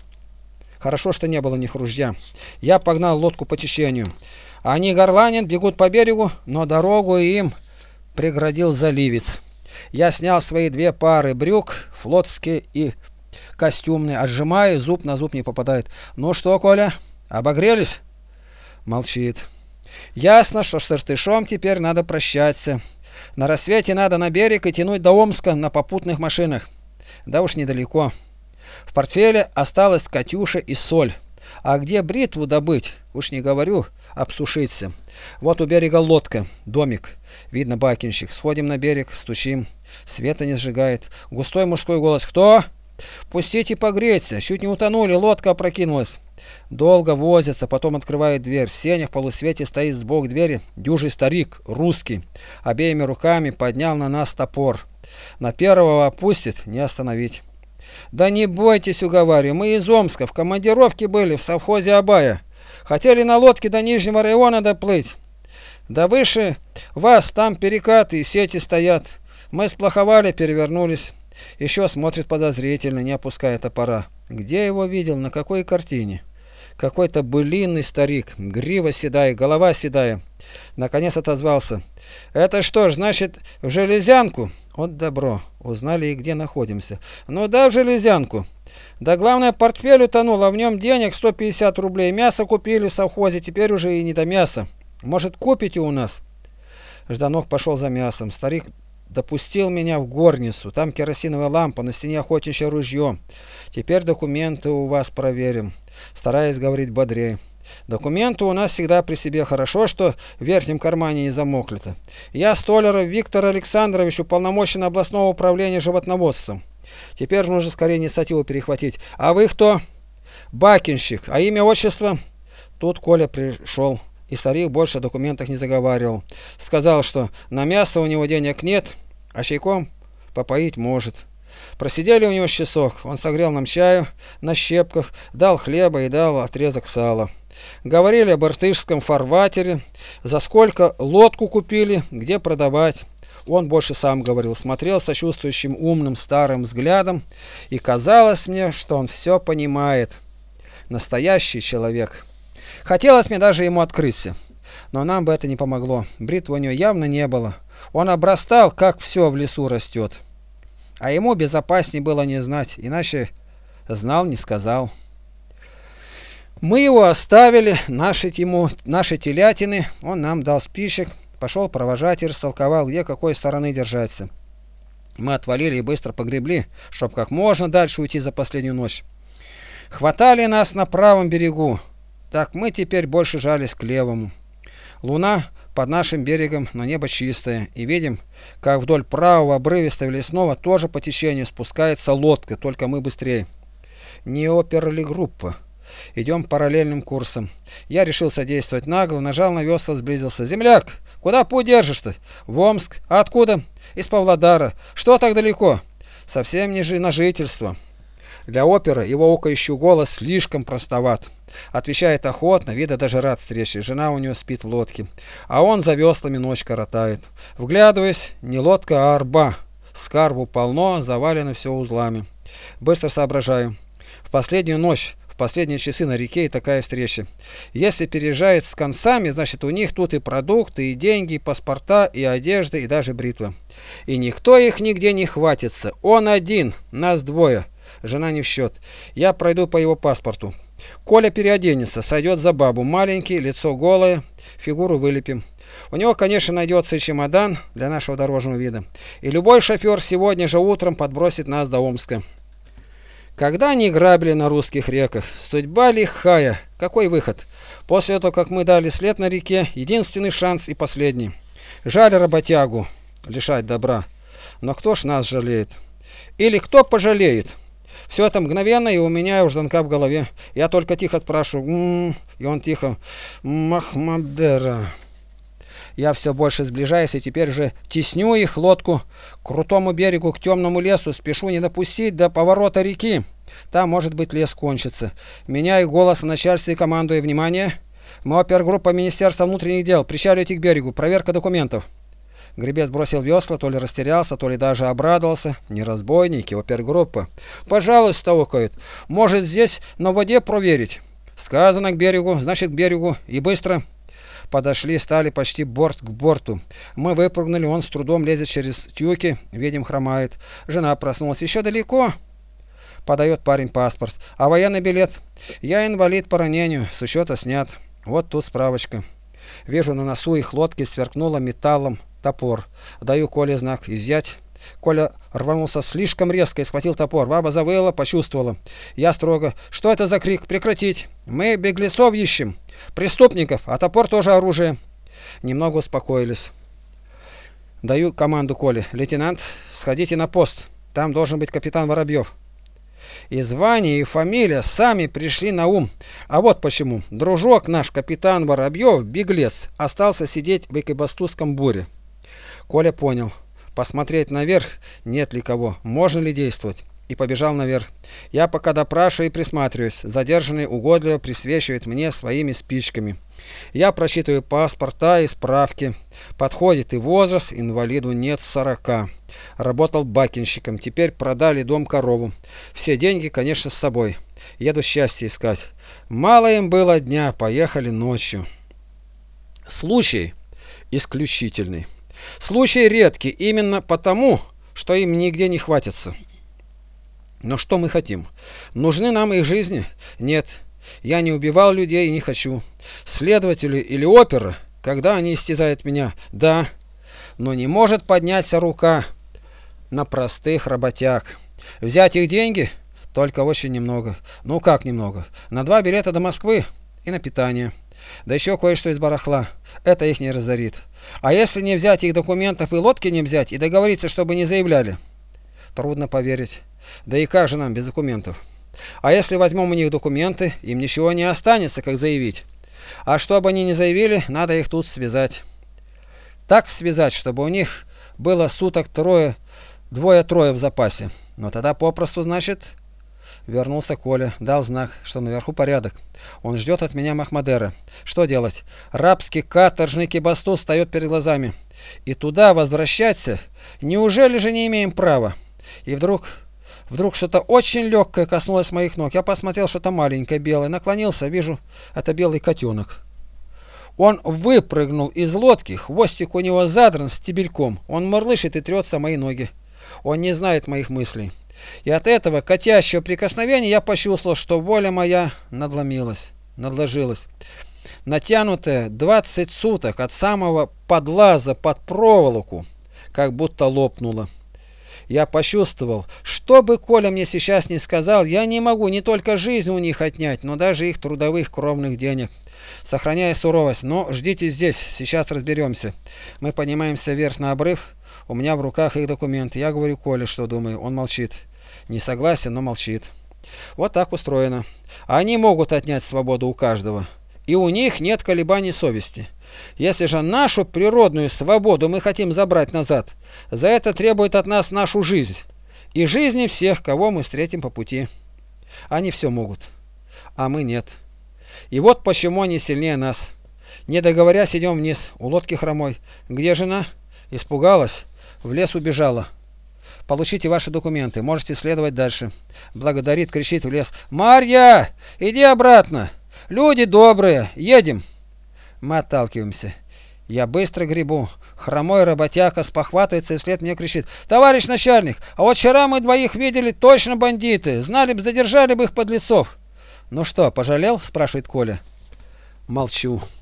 Хорошо, что не было у них ружья. Я погнал лодку по течению. Они горланят, бегут по берегу, но дорогу им преградил заливец. Я снял свои 2 пары брюк, флотские и костюмные, отжимаю, зуб на зуб не попадает. «Ну что, Коля, обогрелись?» Молчит. Ясно, что с Иртышом теперь надо прощаться. На рассвете надо на берег и тянуть до Омска на попутных машинах. Да уж недалеко. В портфеле осталась Катюша и соль. А где бритву добыть? Уж не говорю обсушиться. Вот у берега лодка, домик. Видно, бакинщик. Сходим на берег, стучим. Света не сжигает. Густой мужской голос: «Кто?» «Пустите погреться. Чуть не утонули, лодка опрокинулась». Долго возятся, потом открывает дверь. В сенях в полусвете стоит сбоку двери дюжий старик, русский. Обеими руками поднял на нас топор. На первого опустит, не остановить. «Да не бойтесь, уговариваю, мы из Омска, в командировке были, в совхозе Абая. Хотели на лодке до Нижнего района доплыть. Да выше вас там перекаты и сети стоят. Мы сплоховали, перевернулись». Еще смотрит подозрительно, не опуская топора. Где его видел, на какой картине? Какой-то былинный старик, грива седая, голова седая. Наконец отозвался: «Это что ж, значит, в Железянку?» Вот добро, узнали и где находимся. «Ну да, в Железянку. Да главное, портфель утонул, а в нем денег 150 рублей. Мясо купили в совхозе, теперь уже и не до мяса. Может, купите у нас?» Жданок пошел за мясом. Старик допустил меня в горницу. Там керосиновая лампа, на стене охотничье ружье. «Теперь документы у вас проверим», стараясь говорить бодрее. «Документы у нас всегда при себе. Хорошо, что в верхнем кармане не замокли-то. Я Столяров Виктор Александрович, уполномоченный областного управления животноводством. Теперь нужно скорее инициативу перехватить. А вы кто?» «Бакинщик. А имя, отчество?» Тут Коля пришел. И старик больше о документах не заговаривал. Сказал, что на мясо у него денег нет, а чайком попоить может. Просидели у него с часок. Он согрел нам чаю на щепках, дал хлеба и дал отрезок сала. Говорили об иртышском фарватере, за сколько лодку купили, где продавать. Он больше сам говорил, смотрел сочувствующим умным старым взглядом, и казалось мне, что он все понимает. Настоящий человек. Хотелось мне даже ему открыться, но нам бы это не помогло. Бритвы у него явно не было. Он обрастал, как все в лесу растет. А ему безопаснее было не знать, иначе знал, не сказал. Мы его оставили, наши телятины, он нам дал спичек, пошел провожать и растолковал, где какой стороны держаться. Мы отвалили и быстро погребли, чтоб как можно дальше уйти за последнюю ночь. Хватали нас на правом берегу, так мы теперь больше жались к левому. Луна под нашим берегом, но небо чистое, и видим, как вдоль правого обрывистого лесного тоже по течению спускается лодка, только мы быстрее. Не опера ли группа? Идем параллельным курсом. Я решил содействовать нагло, нажал на весла, сблизился. «Земляк, куда путь держишь-то?» «В Омск». «А откуда?» «Из Павлодара». «Что так далеко?» «Совсем не на жительство». Для опера его окающий голос слишком простоват. Отвечает охотно, вида даже рад встрече. Жена у него спит в лодке, а он за веслами ночь коротает. Вглядываясь, не лодка, а арба. Скарбу полно, завалено все узлами. Быстро соображаю. В последнюю ночь, в последние часы на реке и такая встреча. Если переезжает с концами, значит у них тут и продукты, и деньги, и паспорта, и одежда, и даже бритва. И никто их нигде не хватится. Он один, нас двое. Жена не в счет. Я пройду по его паспорту. Коля переоденется, сойдет за бабу. Маленький, лицо голое, фигуру вылепим. У него, конечно, найдется и чемодан для нашего дорожного вида. И любой шофер сегодня же утром подбросит нас до Омска. Когда они грабили на русских реках? Судьба лихая. Какой выход? После того, как мы дали след на реке, единственный шанс и последний. Жаль работягу лишать добра. Но кто ж нас жалеет? Или кто пожалеет? Все это мгновенно, и у меня у Жданка в голове. Я только тихо спрашиваю, и он тихо, Махмадера. Я все больше сближаюсь, и теперь уже тесню их лодку к крутому берегу, к темному лесу, спешу не допустить до поворота реки. Там, может быть, лес кончится. Меняю голос в начальстве и командую. Внимание! Мы опергруппа Министерства внутренних дел. Причаливайте к берегу. Проверка документов. Гребец бросил весла, то ли растерялся, то ли даже обрадовался. Не разбойники, опергруппа. Пожалуйста, окает. Может, здесь на воде проверить? Сказано к берегу, значит к берегу. И быстро. Подошли, стали почти борт к борту. Мы выпрыгнули, он с трудом лезет через тюки. Видим, хромает. Жена проснулась. Еще далеко? Подает парень паспорт. А военный билет? Я инвалид по ранению, с учета снят. Вот тут справочка. Вижу, на носу их лодки сверкнуло металлом топор. Даю Коле знак изъять. Коля рванулся слишком резко и схватил топор. Баба завыла, почувствовала. Я строго. Что это за крик? Прекратить. Мы беглецов ищем. Преступников, а топор тоже оружие. Немного успокоились. Даю команду Коле. Лейтенант, сходите на пост. Там должен быть капитан Воробьев. И звание, и фамилия сами пришли на ум. А вот почему. Дружок наш, капитан Воробьев, беглец, остался сидеть в Экибастузском буре. Коля понял. Посмотреть наверх, нет ли кого, можно ли действовать. И побежал наверх. Я пока допрашиваю и присматриваюсь. Задержанный угодливо присвечивает мне своими спичками. Я прочитываю паспорта и справки. Подходит и возраст, инвалиду нет 40. Работал бакинщиком, теперь продали дом, корову. Все деньги, конечно, с собой. Еду счастье искать. Мало им было дня, поехали ночью. Случай исключительный. Случай редкий именно потому, что им нигде не хватится. Но что мы хотим? Нужны нам их жизни? Нет. Я не убивал людей и не хочу. Следователи или опера, когда они истязают меня? Да. Но не может подняться рука на простых работяг. Взять их деньги? Только очень немного. Ну как немного? На 2 билета до Москвы и на питание. Да еще кое-что из барахла. Это их не разорит. А если не взять их документов и лодки не взять, и договориться, чтобы не заявляли? Трудно поверить. Да и как же нам без документов? А если возьмем у них документы, им ничего не останется, как заявить. А чтобы они не заявили, надо их тут связать. Так связать, чтобы у них было суток трое двое-трое в запасе. Но тогда попросту, значит, вернулся Коля, дал знак, что наверху порядок. Он ждет от меня Махмадера. Что делать? Рабский каторжный кибастуз встает перед глазами. И туда возвращаться? Неужели же не имеем права? И вдруг что-то очень легкое коснулось моих ног. Я посмотрел, что-то маленькое, белое. Наклонился, вижу, это белый котенок. Он выпрыгнул из лодки, хвостик у него задран стебельком. Он мурлышит и трется мои ноги. Он не знает моих мыслей. И от этого котящего прикосновения я почувствовал, что воля моя надложилась. Натянутая 20 суток от самого подлаза под проволоку, как будто лопнула. Я почувствовал, что бы Коля мне сейчас не сказал, я не могу не только жизнь у них отнять, но даже их трудовых кровных денег. Сохраняя суровость, но ждите здесь, сейчас разберемся. Мы поднимаемся вверх на обрыв, у меня в руках их документы. Я говорю Коле, что думаю, он молчит. Не согласен, но молчит. Вот так устроено. Они могут отнять свободу у каждого. И у них нет колебаний совести. Если же нашу природную свободу мы хотим забрать назад, за это требует от нас нашу жизнь. И жизни всех, кого мы встретим по пути. Они все могут, а мы нет. И вот почему они сильнее нас. Не договорясь, идем вниз, у лодки хромой. Где жена? Испугалась, в лес убежала. Получите ваши документы, можете следовать дальше. Благодарит, кричит в лес. Марья, иди обратно. Люди добрые, едем. Мы отталкиваемся. Я быстро гребу. Хромой работяга спохватывается и вслед мне кричит. Товарищ начальник, а вот вчера мы двоих видели, точно бандиты. Знали бы, задержали бы их подлецов. Ну что, пожалел? Спрашивает Коля. Молчу.